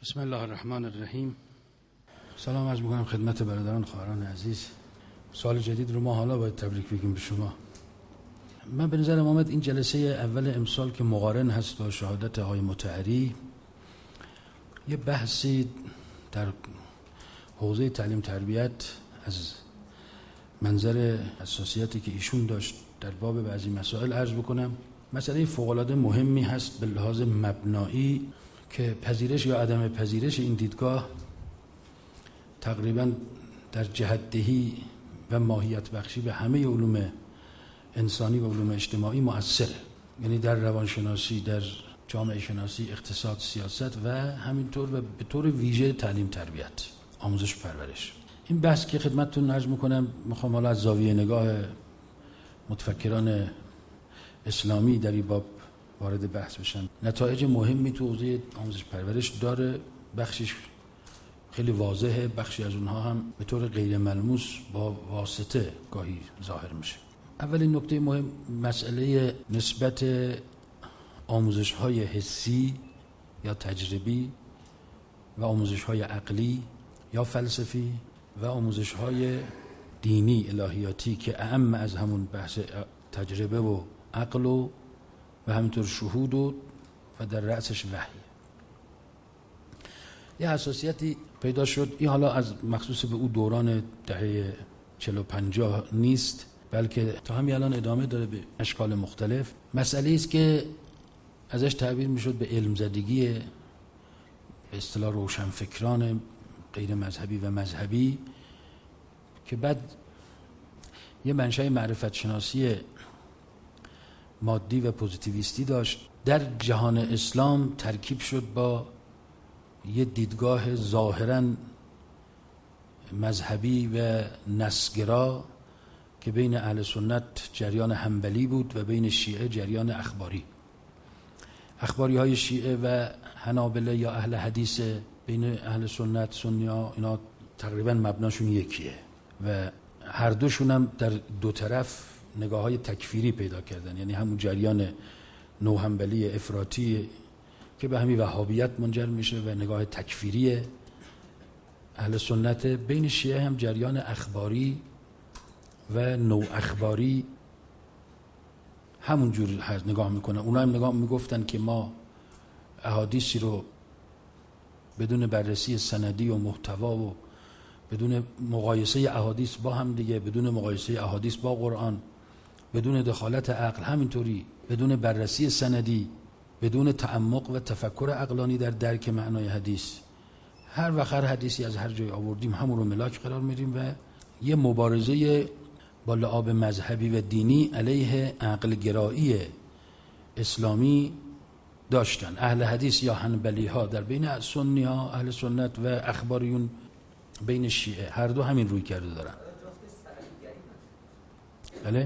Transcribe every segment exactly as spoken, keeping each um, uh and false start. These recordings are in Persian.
بسم الله الرحمن الرحیم. سلام عرض می‌کنم خدمت برادران خواهران عزیز. سال جدید رو ما حالا باید تبریک بگیم به شما. من به نظرم آمد این جلسه اول امسال که مقارن هست با شهادت آقای مطهری، یه بحثی در حوزه تعلیم تربیت از منظر حساسیتی که ایشون داشت در باب بعضی مسائل عرض بکنم. مسئله فوق‌العاده مهمی هست به لحاظ مبنایی که پذیرش یا عدم پذیرش این دیدگاه تقریباً در جهت‌دهی و ماهیت بخشی به همه علوم انسانی و علوم اجتماعی مؤثره، یعنی در روانشناسی، در جامعه شناسی، اقتصاد، سیاست و همینطور و به طور ویژه تعلیم تربیت، آموزش پرورش. این بحث که خدمتتون عرض میکنم میخوام حالا از زاویه نگاه متفکران اسلامی در این باب وارد بحث بشن. نتایج مهمی تو حوزه آموزش پرورش داره، بخشش خیلی واضحه، بخشی از اونها هم به طور غیر ملموس با واسطه گاهی ظاهر میشه. اولین نکته مهم مسئله نسبت آموزش‌های حسی یا تجربی و آموزش‌های عقلی یا فلسفی و آموزش‌های دینی الهیاتی که اعم از همون بحث تجربه و عقل و و همینطور شهود و و در رأسش وحی. یه حساسیتی پیدا شد، این حالا از مخصوص به او دوران دهه چهل و پنجاه نیست، بلکه تا همین الان ادامه داره به اشکال مختلف. مسئله است که ازش تعبیر میشد به علم زدگی، به اصطلاح روشنفکران غیر مذهبی و مذهبی، که بعد یه منشأ معرفت شناسی مادی و پوزیتیویستی داشت. در جهان اسلام ترکیب شد با یه دیدگاه ظاهراً مذهبی و نسگرا که بین اهل سنت جریان حنبلی بود و بین شیعه جریان اخباری. اخباری های شیعه و حنابله یا اهل حدیث بین اهل سنت سنیا، اینا تقریباً مبناشون یکیه و هر دوشون هم در دو طرف نگاه های تکفیری پیدا کردن، یعنی همون جریان نوحنبلی افراطی که به همین وهابیت منجر میشه و نگاه تکفیری اهل سنت. بین شیعه هم جریان اخباری و نو اخباری همون جور نگاه میکنه. اونا هم نگاه میگفتن که ما احادیثی رو بدون بررسی سندی و محتوا و بدون مقایسه احادیث با هم دیگه، بدون مقایسه احادیث با قرآن، بدون دخالت عقل، همینطوری بدون بررسی سندی، بدون تعمق و تفکر عقلانی در درک معنای حدیث، هر وقت هر حدیثی از هر جای آوردیم همون رو ملاک قرار میدیم و یه مبارزه با لعاب مذهبی و دینی علیه عقل گرایی اسلامی داشتن. اهل حدیث یا حنبلی ها در بین سنی ها، اهل سنت و اخباریون بین شیعه، هر دو همین روی کرده دارن. بله؟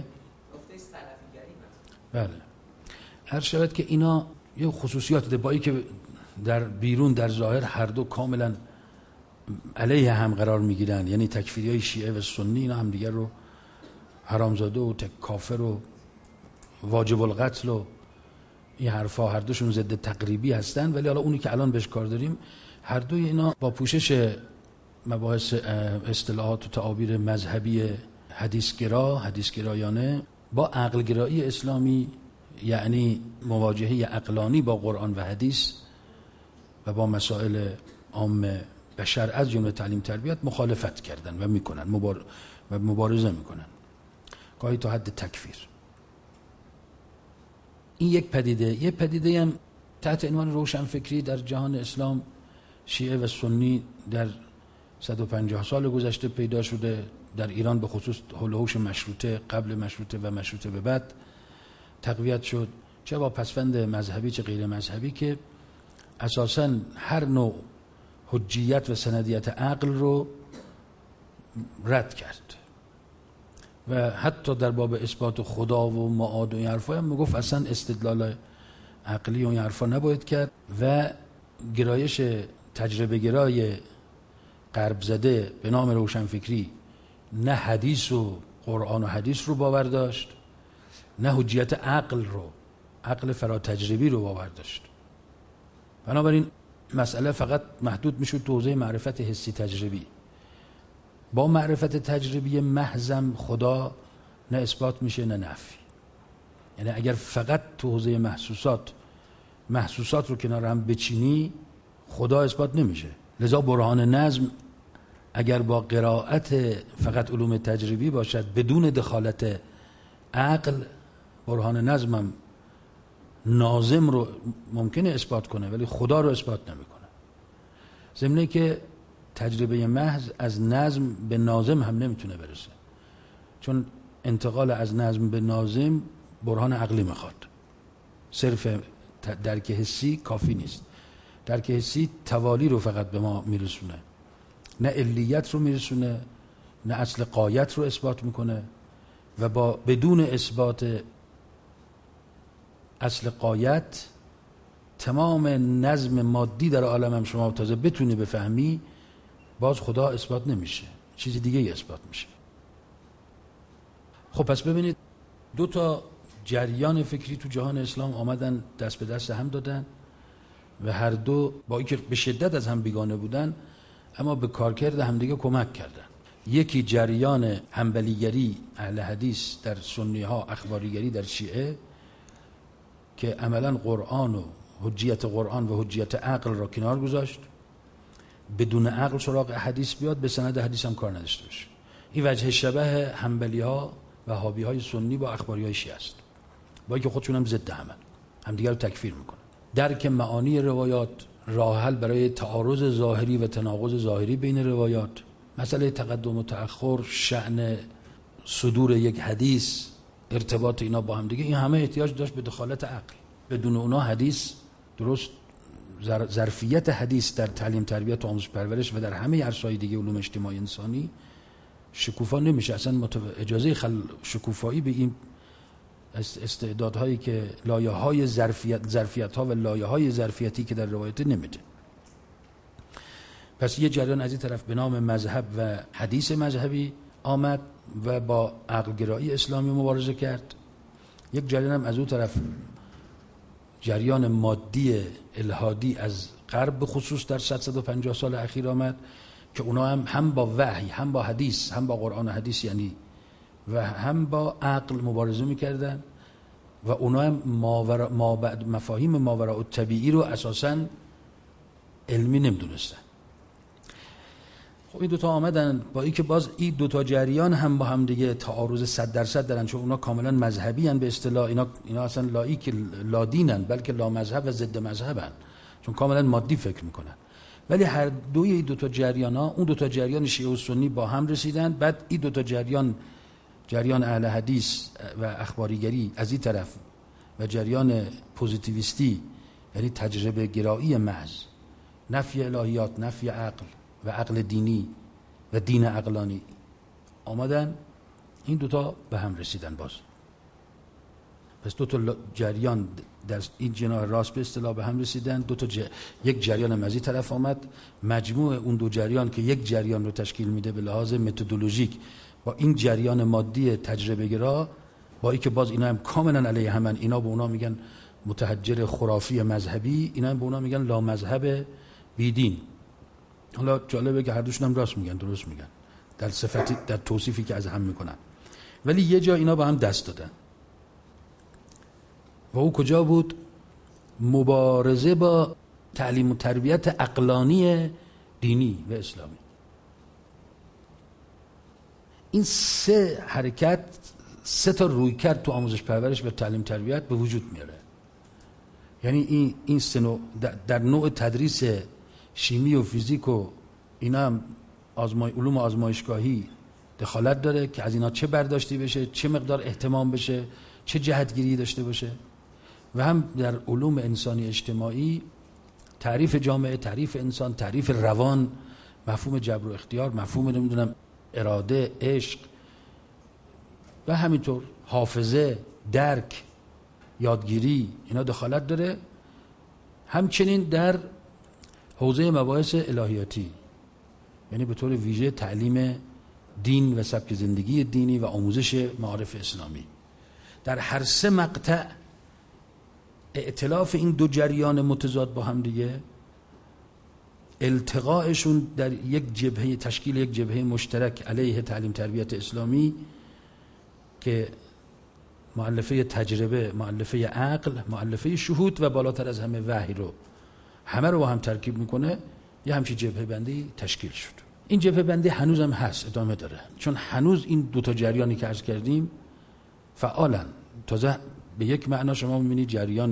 بله. هر شود که اینا یه خصوصیات ده، با ای که در بیرون در ظاهر هر دو کاملا علیه هم قرار میگیرن، یعنی تکفیری های شیعه و سنی اینا هم دیگر رو حرامزاده و کافر و واجب القتل و این حرفا، هر دوشون ضد تقریبی هستن. ولی حالا اونی که الان بهش کار داریم، هر دوی اینا با پوشش مباحث اصطلاحات و تعابیر مذهبی حدیثگرا، حدیثگرایانه، با عقلگرایی اسلامی، یعنی مواجهه عقلانی با قرآن و حدیث و با مسائل عام بشر از جمله تعلیم تربیت مخالفت کردن و میکنن مبار... و مبارزه میکنن، گاهی تا حد تکفیر. این یک پدیده. یک پدیده هم تحت عنوان روشنفکری در جهان اسلام، شیعه و سنی در صد و پنجاه سال گذشته پیدا شده. در ایران به خصوص حول و حوش مشروطه، قبل مشروطه و مشروطه به بعد تقویت شد، چه با پسوند مذهبی چه غیر مذهبی، که اساساً هر نوع حجیت و سندیت عقل رو رد کرد و حتی در باب اثبات خدا و معاد و این حرفا هم میگفت اصلا استدلال عقلی و این حرفا نباید کرد و گرایش تجربه گرای غرب زده به نام روشنفکری نه حدیث و قرآن و حدیث رو باور داشت، نه حجیت عقل رو، عقل فراتجربی رو باور داشت. بنابراین مسئله فقط محدود میشد تو حوزه معرفت حسی تجربی. با معرفت تجربی محضم خدا نه اثبات میشه نه نفی. یعنی اگر فقط تو حوزه محسوسات محسوسات رو کنار هم بچینی خدا اثبات نمیشه. لذا برهان نظم اگر با قرائت فقط علوم تجربی باشد بدون دخالت عقل، برهان نظم هم ناظم رو ممکنه اثبات کنه ولی خدا رو اثبات نمیکنه. ضمن که تجربه محض از نظم به ناظم هم نمیتونه برسه، چون انتقال از نظم به ناظم برهان عقلی میخواد. صرف درک حسی کافی نیست. درک حسی توالی رو فقط به ما میرسونه، نه علیت رو میرسونه، نه اصل غایت رو اثبات میکنه و با بدون اثبات اصل غایت تمام نظم مادی در عالم هم شما تازه بتونی بفهمی باز خدا اثبات نمیشه، چیزی دیگه ای اثبات میشه. خب پس ببینید دو تا جریان فکری تو جهان اسلام آمدن دست به دست هم دادن و هر دو با اینکه به شدت از هم بیگانه بودن اما به کارکرد همدیگه کمک کردن. یکی جریان حنبلیگری اهل حدیث در سنی ها، اخباریگری در شیعه که عملا قرآن و حجیت قرآن و حجیت عقل را کنار گذاشت، بدون عقل سراغ حدیث بیاد، به سند حدیث هم کار نداشته باشه. این وجه شبه حنبلی ها و وهابی های سنی با اخباری های شیعه است، با اینکه خودشون هم ضد همن، همدیگر رو تکفیر میکنن. درک معانی روایات راه حل برای تعارض ظاهری و تناقض ظاهری بین روایات، مسئله تقدم و تأخر، شأن صدور یک حدیث، ارتباط اینا با هم دیگه، این همه احتیاج داشت به دخالت عقل. بدون اونا حدیث درست ظرفیت حدیث در تعلیم تربیت و آموزش پرورش و در همه عرصه‌های دیگه علوم اجتماعی انسانی شکوفا نمیشه. اصلا اجازه خل شکوفایی به این استعدادهایی که لایه‌های ظرفیت ظرفیت‌ها و لایه‌های ظرفیتی که در روایت نمیده. پس یه جریان از این طرف به نام مذهب و حدیث مذهبی آمد و با عقلگرایی اسلامی مبارزه کرد. یک جریان هم از اون طرف جریان مادی الهادی از غرب به خصوص در صد و پنجاه سال اخیر آمد که اونا هم هم با وحی، هم با حدیث، هم با قرآن و حدیث یعنی و هم با عقل مبارزه میکردن و اونا هم ماورا مابعد مفاهیم ماوراء الطبیعی رو اساساً علمی نمیدونستن. خب این دوتا آمدن با اینکه باز این دوتا جریان هم با هم دیگه تعارض صد درصد دارن، چون اونا کاملا مذهبی ان به اصطلاح، اینا اینا اصلا لایک لادینن بلکه لا مذهب و ضد مذهبن، چون کاملا مادی فکر میکنن. ولی هر دوی این دوتا جریان ها، اون دوتا جریان شیعه و سنی با هم رسیدن، بعد این دوتا جریان، جریان اهل حدیث و اخباریگری از این طرف و جریان پوزیتیویستی یعنی تجربه گرایی محض، نفی الهیات، نفی عقل و عقل دینی و دین عقلانی آمدن، این دوتا به هم رسیدن. باز پس دو تا جریان در این جناح راست به اصطلاح به هم رسیدن. دو تا ج... یک جریان هم از این طرف آمد، مجموع اون دو جریان که یک جریان رو تشکیل میده به لحاظ متدولوژیک با این جریان مادی تجربه گرا، با اینکه باز اینا هم کاملا علیه همن، اینا به اونا میگن متحجر خرافی مذهبی، اینا هم به اونا میگن لا مذهب بیدین. حالا جالبه که هر دوشون هم راست میگن، درست میگن در صفتی، در توصیفی که از هم میکنن، ولی یه جا اینا با هم دست دادن و او کجا بود؟ مبارزه با تعلیم و تربیت عقلانی دینی و اسلامی. این سه حرکت، سه تا رویکرد تو آموزش پرورش و تعلیم تربیت به وجود میاره. یعنی این این سه در نوع تدریس شیمی و فیزیک و اینا هم آزمای علوم آزمایشگاهی دخالت داره که از اینا چه برداشتی بشه، چه مقدار اهتمام بشه، چه جهتگیری داشته باشه. و هم در علوم انسانی اجتماعی تعریف جامعه، تعریف انسان، تعریف روان، مفهوم جبر و اختیار، مفهوم نمیدونم اراده، عشق و همینطور حافظه، درک، یادگیری، اینا دخالت داره. همچنین در حوزه مباحث الهیاتی، یعنی به طور ویژه تعلیم دین و سبک زندگی دینی و آموزش معارف اسلامی. در هر سه مقطع ائتلاف این دو جریان متضاد با هم دیگه التقائشون در یک جبهه، تشکیل یک جبهه مشترک علیه تعلیم تربیت اسلامی که مؤلفه تجربه، مؤلفه عقل، مؤلفه شهود و بالاتر از همه وحی رو همه رو با هم ترکیب میکنه، یه همچین جبهه بندی تشکیل شد. این جبهه بندی هنوز هم هست، ادامه داره، چون هنوز این دو تا جریانی که عرض کردیم فعالن. تازه به یک معنا شما می‌بینید جریان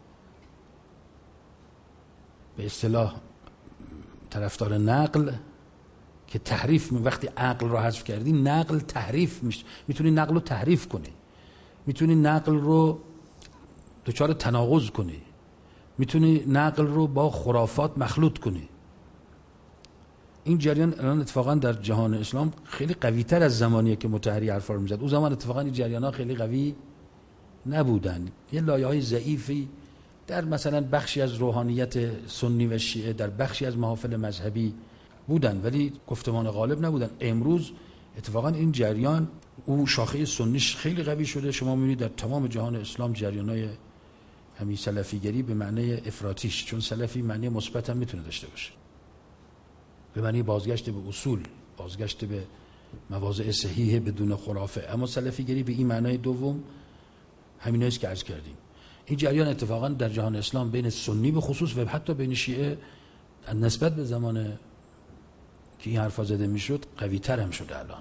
به اصطلاح طرفدار نقل که تحریف، وقتی عقل رو حذف کردی نقل تحریف میشه، میتونی نقل رو تحریف کنی، میتونی نقل رو دچار تناقض کنی، میتونی نقل رو با خرافات مخلوط کنی. این جریان الان اتفاقا در جهان اسلام خیلی قوی تر از زمانیه که مطهری حرفا رو میزد. اون زمان اتفاقا این جریان ها خیلی قوی نبودن، یه لایه های ضعیفی در مثلا بخشی از روحانیت سنی و شیعه، در بخشی از محافل مذهبی بودن، ولی گفتمان غالب نبودن. امروز اتفاقا این جریان او شاخه سنیش خیلی قوی شده. شما می‌بینید در تمام جهان اسلام جریان‌های همین سلفیگری به معنی افراطیش، چون سلفی معنی مثبت هم میتونه داشته باشه، به معنی بازگشت به اصول، بازگشت به مواضع صحیح بدون خرافه، اما سلفیگری به این معنای دوم همینایی است که عرض کردیم. این جریان اتفاقا در جهان اسلام بین سنی به خصوص و حتی بین شیعه نسبت به زمان که این حرفا زده میشد قوی تر هم شده. الان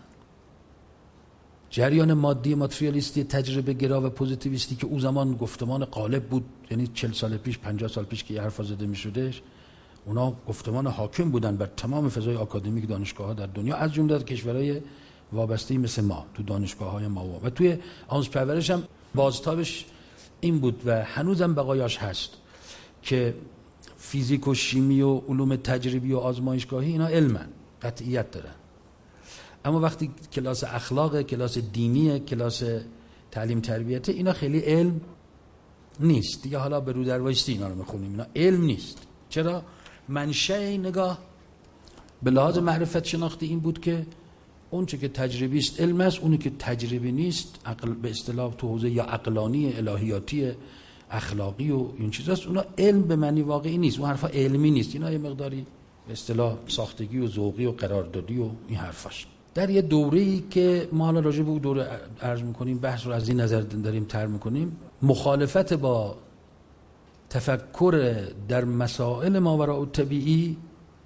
جریان مادی ماتریالیستی تجربه گرا و پوزیتیویستی که او زمان گفتمان غالب بود، یعنی چهل سال پیش پنجاه سال پیش که این حرفا زده میشدش، اونا گفتمان حاکم بودن بر تمام فضای آکادمیک دانشگاه‌ها در دنیا، از جمله در کشورهای وابسته مثل ما، تو دانشگاه‌های ما و توی آموزش پرورش هم بازتابش این بود و هنوزم بقایاش هست که فیزیک و شیمی و علوم تجربی و آزمایشگاهی اینا علمن، قطعیت دارن، اما وقتی کلاس اخلاق، کلاس دینی، کلاس تعلیم تربیت، اینا خیلی علم نیست دیگه. حالا به رو در وایستی اینا رو میخونیم، اینا علم نیست. چرا؟ منشأ نگاه به لحاظ معرفت شناختی این بود که اون چه که تجربی است علم است، اونی که تجربی نیست عقل، به اصطلاح تو حوزه یا عقلانی، الهیاتی، اخلاقی و این چیزاست، اونا علم به معنی واقعی نیست، اون حرفا علمی نیست، اینا یه مقداری به اصطلاح ساختگی و ذوقی و قراردادی و این حرفاست. در یه دوره‌ای که ما حالا راجع به اون دوره عرض می‌کنیم، بحث رو از این نظر داریم طرح می‌کنیم، مخالفت با تفکر در مسائل ماوراء الطبیعی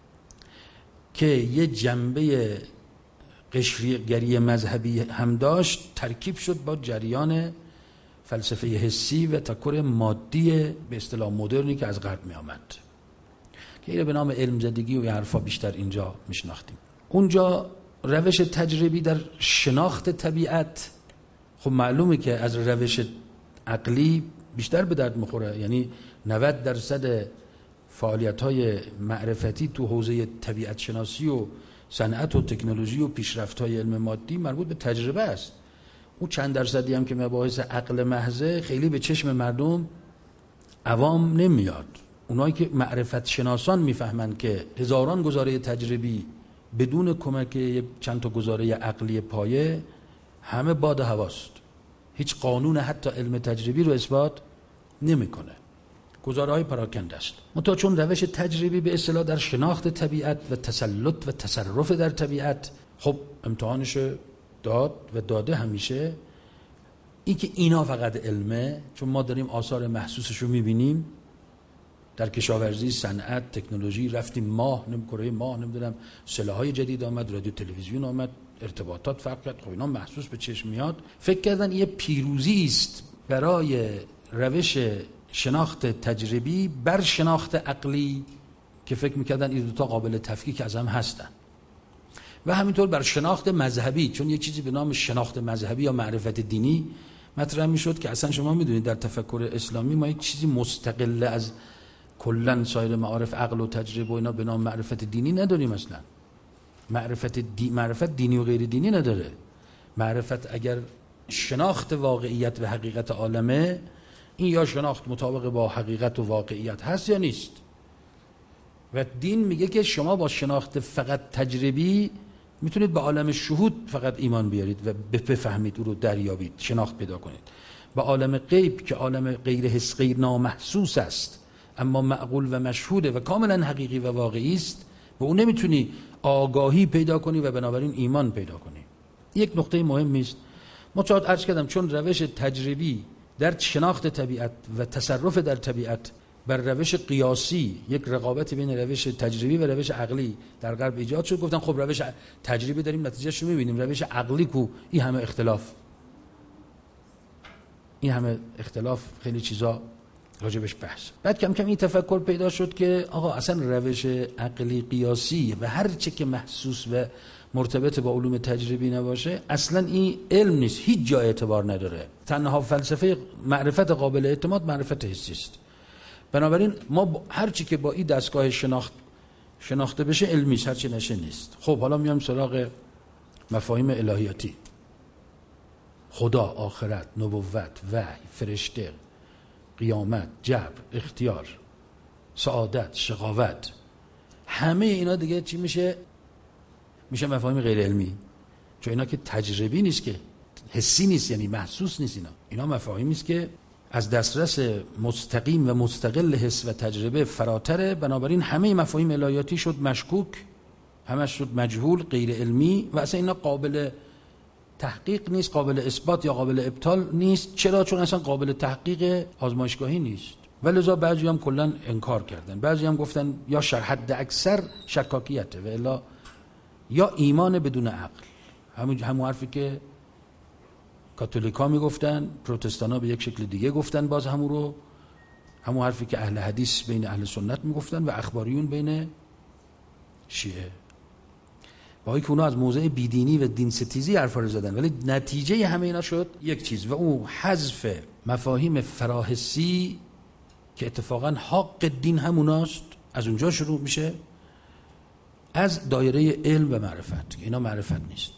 که یه جنبه قشریگری مذهبی هم داشت، ترکیب شد با جریان فلسفه حسی و تفکر مادی به اصطلاح مدرنی که از غرب می آمد، که اینو به نام علم زدگی و حرفا بیشتر اینجا میشناختیم. اونجا روش تجربی در شناخت طبیعت خب معلومه که از روش عقلی بیشتر به درد میخوره، یعنی نود درصد فعالیت‌های معرفتی تو حوزه طبیعت شناسی و صنعت و تکنولوژی و پیشرفت‌های علم مادی مربوط به تجربه است. اون چند درصدی هم که مباحث عقل محضه خیلی به چشم مردم عوام نمیاد. اونایی که معرفت شناسان میفهمند که هزاران گزاره تجربی بدون کمک چند تا گزاره عقلی پایه همه باد هواست، هیچ قانون حتی علم تجربی رو اثبات نمیکنه، گزاره‌های پراکنده است. منتها چون روش تجربی به اصطلاح در شناخت طبیعت و تسلط و تصرف در طبیعت خب امتحانش داد و داده همیشه، این که اینا فقط علمه، چون ما داریم آثار محسوسش رو میبینیم در کشاورزی، صنعت، تکنولوژی، رفتیم ماه، نم کره ماه، نمیدونم سلاح‌های جدید آمد، رادیو تلویزیون آمد، ارتباطات فرق کرد، خب اینا محسوس به چشم میاد. فکر کردن یه پیروزی است برای روش شناخت تجربی بر شناخت عقلی که فکر میکردن این دو تا قابل تفکیک از هم هستن، و همینطور بر شناخت مذهبی، چون یه چیزی به نام شناخت مذهبی یا معرفت دینی مطرح میشد که اصلا شما میدونید در تفکر اسلامی ما یک چیزی مستقل از کلا سایر معارف عقل و تجربه و اینا به نام معرفت دینی نداریم. اصلا معرفت دی... معرفت دینی و غیر دینی نداره. معرفت اگر شناخت واقعیت و حقیقت عالمه، این یا شناخت مطابق با حقیقت و واقعیت هست یا نیست، و دین میگه که شما با شناخت فقط تجربی میتونید به عالم شهود فقط ایمان بیارید و بفهمید، او رو دریابید، شناخت پیدا کنید. به عالم غیب که عالم غیر حس، غیر نامحسوس است، اما معقول و مشهوده و کاملا حقیقی و واقعی است، به اون نمیتونی آگاهی پیدا کنی و بنابراین ایمان پیدا کنی. یک نکته مهمی است، ما چون عرض کردم چون روش تجربی در شناخت طبیعت و تصرف در طبیعت بر روش قیاسی یک رقابت بین روش تجربی و روش عقلی در غرب ایجاد شد، گفتن خب روش تجربی داریم نتیجهش رو میبینیم، روش عقلی کو این همه اختلاف، این همه اختلاف خیلی چیزا راجبش بحث. بعد کم کم این تفکر پیدا شد که آقا اصلا روش عقلی قیاسی و هر چه که محسوس و مرتبط با علوم تجربی نباشه اصلا این علم نیست، هیچ جای اعتبار نداره. تنها فلسفه معرفت قابل اعتماد معرفت حسی است. بنابراین ما هر چی که با این دستگاه شناخت شناخته بشه علمی است، هر چی نشه نیست. خب حالا میام سراغ مفاهیم الهیاتی، خدا، آخرت، نبوت، وحی، فرشته، قیامت، جبر، اختیار، سعادت، شقاوت، همه اینا دیگه چی میشه؟ میشه مفاهیم غیر علمی، چون اینا که تجربی نیست، که حسی نیست، یعنی محسوس نیست. اینا اینا مفاهیمی است که از دسترس مستقیم و مستقل حس و تجربه فراتره. بنابراین همه مفاهیم الهیاتی شد مشکوک، همش شد مجهول، غیر علمی و اصلا اینا قابل تحقیق نیست، قابل اثبات یا قابل ابطال نیست. چرا؟ چون اصلا قابل تحقیق آزمایشگاهی نیست. ولذا بعضی هم کلا انکار کردن، بعضی هم گفتن یا شر حد اکثر شکاکیته و الا یا ایمان بدون عقل. همون همون حرفی که کاتولیکا میگفتن، پروتستانا به یک شکل دیگه گفتن باز همون رو، همون حرفی که اهل حدیث بین اهل سنت میگفتن و اخباریون بین شیعه. با که اونا از موضع بیدینی و دین ستیزی حرفا رو زدن، ولی نتیجه همه اینا شد یک چیز و اون حذف مفاهیم فراحسی که اتفاقا حق دین هموناست. از اونجا شروع میشه، از دایره علم و معرفت که اینا معرفت نیست.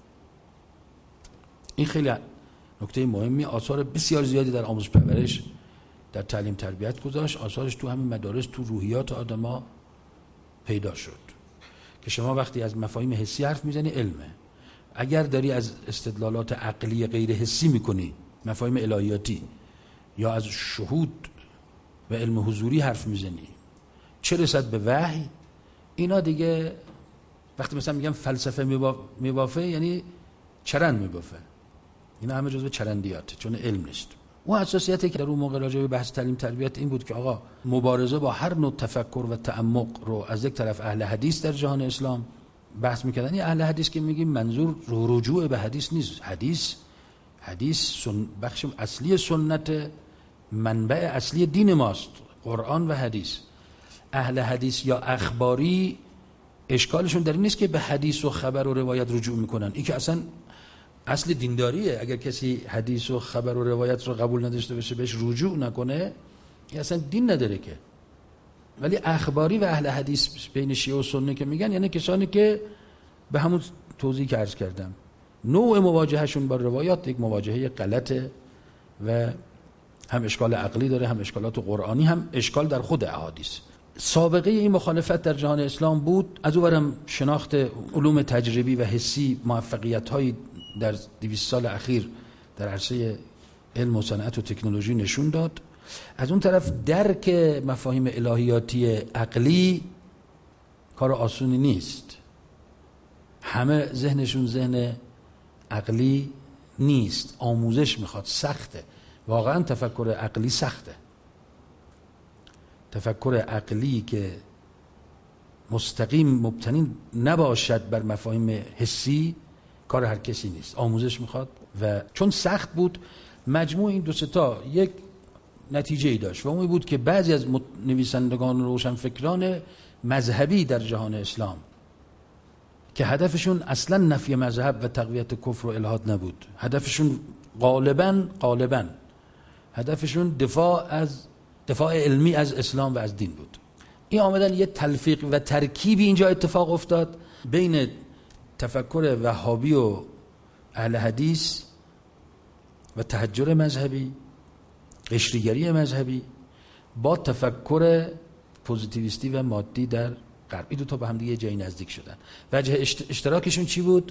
این خیلی نکته مهمی. آثار بسیار زیادی در آموزش پرورش، در تعلیم تربیت گذاشت، آثارش تو همین مدارس، تو روحیات آدما پیدا شد که شما وقتی از مفاهیم حسی حرف میزنی علمه، اگر داری از استدلالات عقلی غیر حسی میکنی، مفاهیم الهیاتی، یا از شهود و علم حضوری حرف میزنی، چه رسد به وحی، اینا دیگه وقتی مثلا میگم فلسفه میبافه یعنی چرند میبافه، اینا همه جزو چرندیات، چون علم نیست. اون اساسیتی که در اون موقع راجع به بحث تعلیم تربیت این بود که آقا مبارزه با هر نوع تفکر و تعمق رو از یک طرف اهل حدیث در جهان اسلام بحث میکردن. این اهل حدیث که میگیم منظور رجوع به حدیث نیست. حدیث حدیث سن بخش اصلی سنت، منبع اصلی دین ماست، قرآن و حدیث. اهل حدیث یا اخباری اشکالشون در این نیست که به حدیث و خبر و روایت رجوع میکنن، این که اصلا اصل دینداریه. اگر کسی حدیث و خبر و روایت رو قبول نداشته باشه، بهش رجوع نکنه، این اصلا دین نداره که. ولی اخباری و اهل حدیث بین شیعه و سنی که میگن، یعنی کسانی که به همون توضیح که عرض کردم، نوع مواجهشون با روایات یک مواجهه غلطه و هم اشکال عقلی داره، هم اشکالات قرآنی، هم اشکال در خود احادیث. سابقه این مخالفت در جهان اسلام بود. از اونورم شناخت علوم تجربی و حسی موفقیت‌هایی در دویست سال اخیر در عرصه علم و صنعت و تکنولوژی نشون داد. از اون طرف درک مفاهیم الهیاتی عقلی کار آسونی نیست. همه ذهنشون ذهن عقلی نیست، آموزش میخواد، سخته. واقعا تفکر عقلی سخته. تفکر عقلی که مستقیم مبتنی نباشد بر مفاهیم حسی کار هر کسی نیست، آموزش میخواد. و چون سخت بود، مجموع این دو ستا یک نتیجه ای داشت و اون بود که بعضی از نویسندگان روشنفکران مذهبی در جهان اسلام که هدفشون اصلا نفی مذهب و تقویت کفر و الحاد نبود، هدفشون غالبا غالبا هدفشون دفاع از دفاع علمی از اسلام و از دین بود. این آمدن یه تلفیق و ترکیبی اینجا اتفاق افتاد بین تفکر وهابی و اهل حدیث و تحجر مذهبی، قشریگری مذهبی، با تفکر پوزیتیویستی و مادی در غرب. این دو تا به هم دیگه جایی نزدیک شدن. وجه اشتراکشون چی بود؟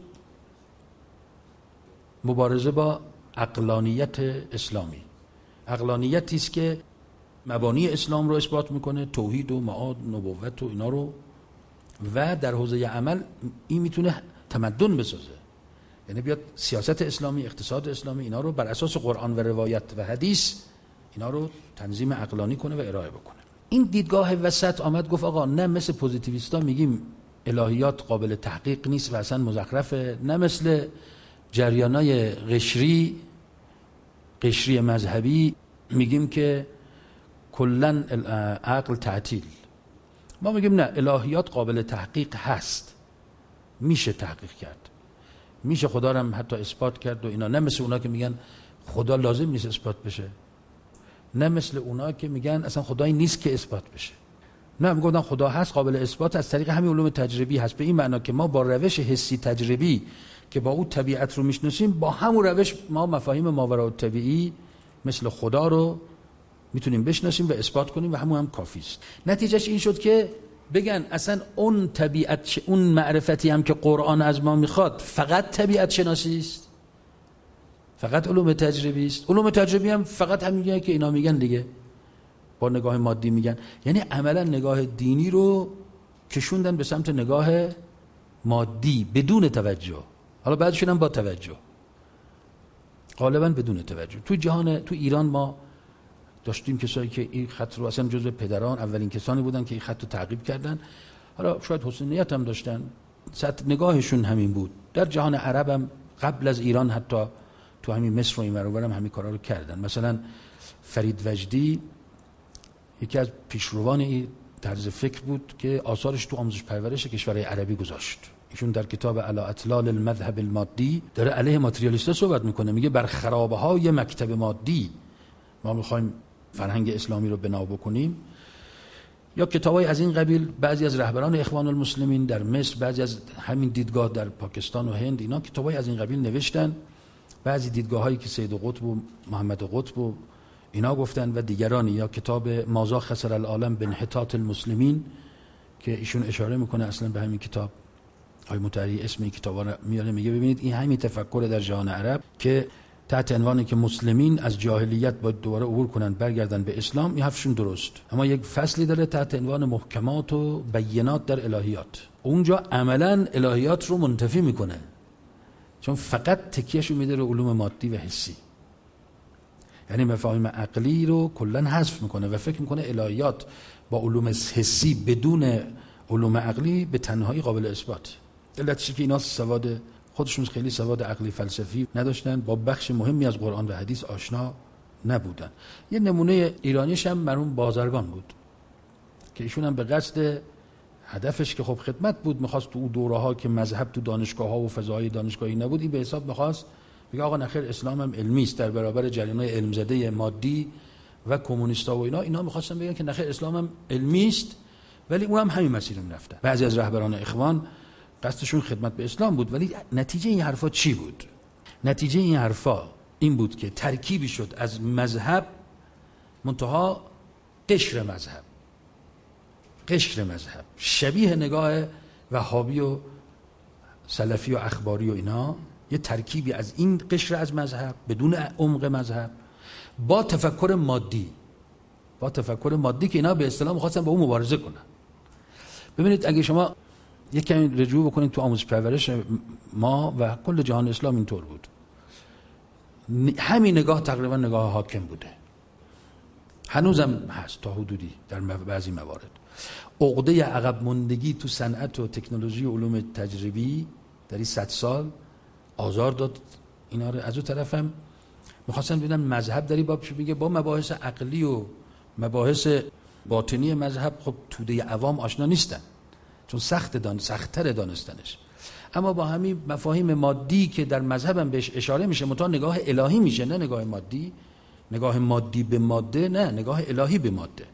مبارزه با عقلانیت اسلامی. عقلانیتی است که مبانی اسلام رو اثبات میکنه، توحید و معاد نبوت و اینا رو، و در حوزه عمل این میتونه تمدن بسازه، یعنی بیاد سیاست اسلامی، اقتصاد اسلامی اینا رو بر اساس قرآن و روایت و حدیث اینا رو تنظیم عقلانی کنه و ارائه بکنه. این دیدگاه وسط آمد گفت آقا نه مثل پوزیتیویستا میگیم الهیات قابل تحقیق نیست و اصلا مزخرفه، نه مثل جریانای قشری قشری مذهبی میگیم که کلن عقل تعطیل. ما میگیم نه، الهیات قابل تحقیق هست، میشه تحقیق کرد، میشه خدا رو هم حتی اثبات کرد و اینا، نه مثل اونا که میگن خدا لازم نیست اثبات بشه، نه مثل اونا که میگن اصلا خدایی نیست که اثبات بشه. نه، میگن خدا هست، قابل اثبات از طریق همین علوم تجربی هست، به این معنا که ما با روش حسی تجربی که با اون طبیعت رو میشناسیم، با همون روش ما مفاهیم ماورالطبیعی مثل خدا رو میتونیم بشناسیم و اثبات کنیم و همون هم کافی است. نتیجهش این شد که بگن اصلا اون طبیعت، اون معرفتی هم که قرآن از ما میخواد فقط طبیعت شناسی است، فقط علوم تجربی است. علوم تجربی هم فقط همین که اینا میگن دیگه، با نگاه مادی میگن، یعنی عملا نگاه دینی رو کشوندن به سمت نگاه مادی بدون توجه. حالا بعدشون هم با توجه، غالبا بدون توجه. تو جهان، تو ایران ما داشتیم کسایی که این خط رو اصلا جزو پدران اولین کسانی بودن که این خط رو تعقیب کردن. حالا شاید حسن نیت هم داشتن، سطح نگاهشون همین بود. در جهان عرب هم قبل از ایران حتی تو همین مصر و این ور و هم همین کارا رو کردن. مثلا فرید وجدی یکی از پیشروان این طرز فکر بود که آثارش تو آموزش پرورش کشورهای عربی گذاشت. ایشون در کتاب علی اطلال المذهب المادی داره علیه ماتریالیستا صحبت میکنه، میگه بر خرابه های مکتب مادی ما میخوایم فرهنگ اسلامی رو بنا بکنیم. یا کتابای از این قبیل، بعضی از رهبران اخوان المسلمین در مصر، بعضی از همین دیدگاه در پاکستان و هند، اینا کتابای از این قبیل نوشتن. بعضی دیدگاهایی که سید قطب و محمد قطب و اینا گفتن و دیگرانی، یا کتاب ماذا خسر العالم بانحطاط المسلمین که ایشون اشاره میکنه اصلا به همین کتاب. آقای مطهری اسم این کتابا رو میاره، میگه ببینید این همین تفکر در جهان عرب که تحت عنوانی که مسلمین از جاهلیت باید دوباره عبور کنن برگردن به اسلام، این حرفشون درست. اما یک فصلی داره تحت عنوان محکمات و بینات در الهیات، اونجا عملا الهیات رو منتفی میکنه، چون فقط تکیهشو میده رو علوم مادی و حسی، یعنی مفاهیم عقلی رو کلا حذف میکنه و فکر میکنه الهیات با علوم حسی بدون علوم عقلی به تنهایی قابل اثبات. علتش که اینا سواد خودشون خیلی سواد عقلی فلسفی نداشتن، با بخش مهمی از قرآن و حدیث آشنا نبودن. یه نمونه ایرانیش هم مرحوم بازرگان بود که ایشون هم به قصد هدفش که خب خدمت بود، میخواست تو دوره ها که مذهب تو دانشگاه ها و فضای دانشگاهی نبود، این به حساب میخواست بگه آقا نخیر اسلام هم علمی است در برابر جریان‌های علم زده مادی و کمونیستا و اینا. اینا میخواستن بگن که نخیر اسلام هم علمی است، ولی اون هم همین مسیر رو رفتن. بعضی از رهبران اخوان قصدشون خدمت به اسلام بود، ولی نتیجه این حرفا چی بود؟ نتیجه این حرفا این بود که ترکیبی شد از مذهب منتها قشر مذهب، قشر مذهب شبیه نگاه وهابی و سلفی و اخباری و اینا، یه ترکیبی از این قشر از مذهب بدون عمق مذهب با تفکر مادی، با تفکر مادی که اینا به اصطلاح می‌خواستن با اون مبارزه کنن. ببینید اگه شما یک کمی رجوع بکنید تو آموزش پرورش ما و کل جهان اسلام اینطور بود، همین نگاه تقریبا نگاه حاکم بوده، هنوزم هست تا حدودی در بعضی موارد. عقده عقب ماندگی تو صنعت و تکنولوژی و علوم تجربی در این صد سال آزار داد اینا رو. از اون طرف هم می‌خواستن ببینن مذهب در این باب چی میگه، با مباحث عقلی و مباحث باطنی مذهب خب توده عوام آشنا نیستن، چون سخت دان سخت‌تر دانستنش. اما با همین مفاهیم مادی که در مذهب هم بهش اشاره میشه، متأ نگاه الهی میشه، نه نگاه مادی، نگاه مادی به ماده، نه نگاه الهی به ماده،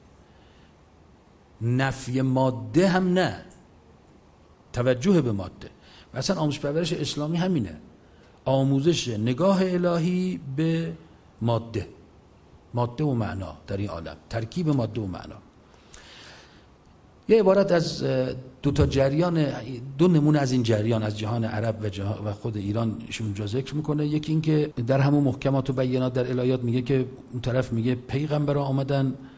نفی ماده هم نه، توجه به ماده. و اصلا آموزش پرورش اسلامی همینه، آموزش نگاه الهی به ماده، ماده و معنا در این عالم، ترکیب ماده و معنا. یه عبارت از دو تا جریان، دو نمونه از این جریان از جهان عرب و, جهان و خود ایران ایشون اونجا ذکر میکنه. یکی این که در همون محکمات و بینات در الهیات میگه که اون طرف میگه پیغمبران آمدن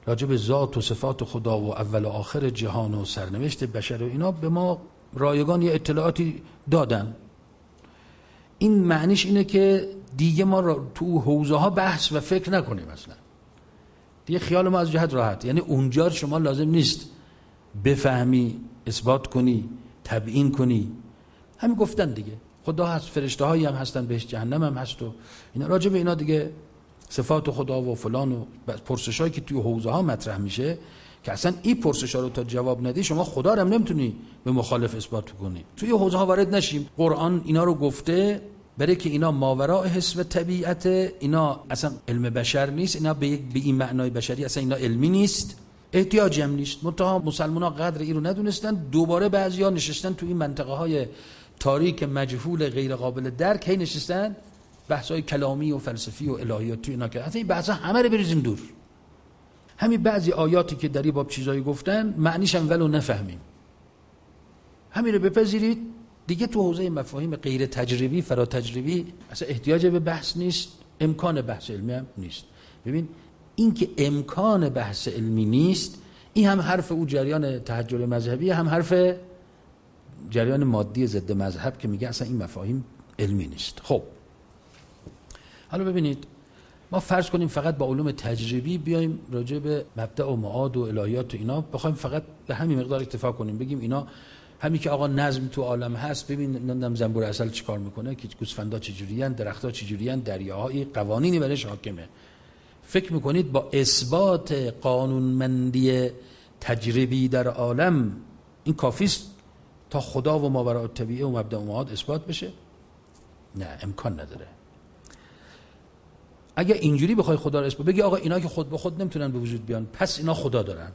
راجع به ذات و صفات خدا و اول و آخر جهان و سرنوشت بشر و اینا به ما رایگان یه اطلاعاتی دادن. این معنیش اینه که دیگه ما را تو حوزه ها بحث و فکر نکنیم اصلا. دیگه خیال ما از جهت راحت، یعنی اونجا شما لازم نیست بفهمی، اثبات کنی، تبیین کنی. همین گفتن دیگه خدا هست، فرشته هایی هم هستن، بهش جهنم هم هست و اینا. راجع به اینا دیگه صفات خدا و فلان و پرسشایی که توی حوزه ها مطرح میشه که اصلا این پرسشا رو تا جواب ندی شما خدا رو هم نمیتونی به مخالف اثبات کنی. توی حوزه ها وارد نشیم. قرآن اینا رو گفته برای که اینا ماوراء حس و طبیعت، اینا اصلا علم بشر نیست، اینا به به این معنای بشری اصلا اینا علمی نیست، احتیاجی هم نیست. منتها مسلمان‌ها قدر این رو ندونستن، دوباره بعضیا نشستن تو این منطقه های تاریک مجهول غیر قابل درک، هی نشستن بحث‌های کلامی و فلسفی و الهیات تو اینا که اصلا این بحثا همه رو بریزیم دور. همین بعضی آیاتی که در این باب چیزایی گفتن معنیش هم ولو نفهمیم، همین رو بپذیرید دیگه. تو حوزه مفاهیم غیر تجربی، فرا تجربی اصلا احتیاج به بحث نیست، امکان بحث علمی هم نیست. ببین این که امکان بحث علمی نیست، این هم حرف او جریان تحجر مذهبی، هم حرف جریان مادی ضد مذهب که میگه اصلا این مفاهیم علمی نیست. خب حالا ببینید ما فرض کنیم فقط با علوم تجربی بیایم راجع به مبدأ و معاد و الهیات و اینا بخوایم فقط به همین مقدار اکتفا کنیم، بگیم اینا همین که آقا نظم تو عالم هست، ببین نمیدونم زنبور عسل چیکار میکنه، که گوسفندا چجوریان، درخت‌ها چجوریان، دریاهای قوانینی برش حاکمه. فکر میکنید با اثبات قانونمندی تجربی در عالم این کافیست تا خدا و ماوراء الطبیعه و مبدأ و معاد اثبات بشه؟ نه، امکان نداره. اگه اینجوری بخوای خدا رو اثبات، بگی آقا اینا که خود به خود نمیتونن به وجود بیان پس اینا خدا دارن.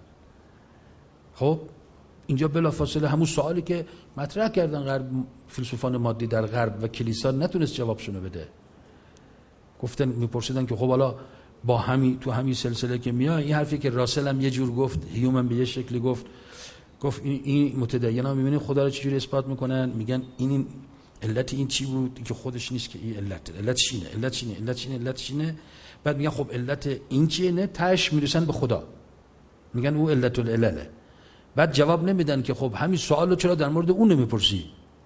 خب اینجا بلافاصله همون سوالی که مطرح کردن غرب، فیلسوفان مادی در غرب و کلیسا نتونست جوابشونو بده. گفتن میپرسیدن که خب حالا با همین تو همین سلسله که میای، این حرفی که راسل هم یه جور گفت، هیومن به یه شکلی گفت، گفت این, این متدینا میبینید خدا رو چجوری اثبات میکنن، میگن این, این علت این چی بود که خودش نیست، که این علت علتش اینه، علتش اینه، علتش اینه، علتش اینه. بعد میگن خب علت این چیه، نه تاش میرسن به خدا، میگن او علت العلله. بعد جواب نمیدن که خب همین سوال رو چرا در مورد اون نمیپرسی؟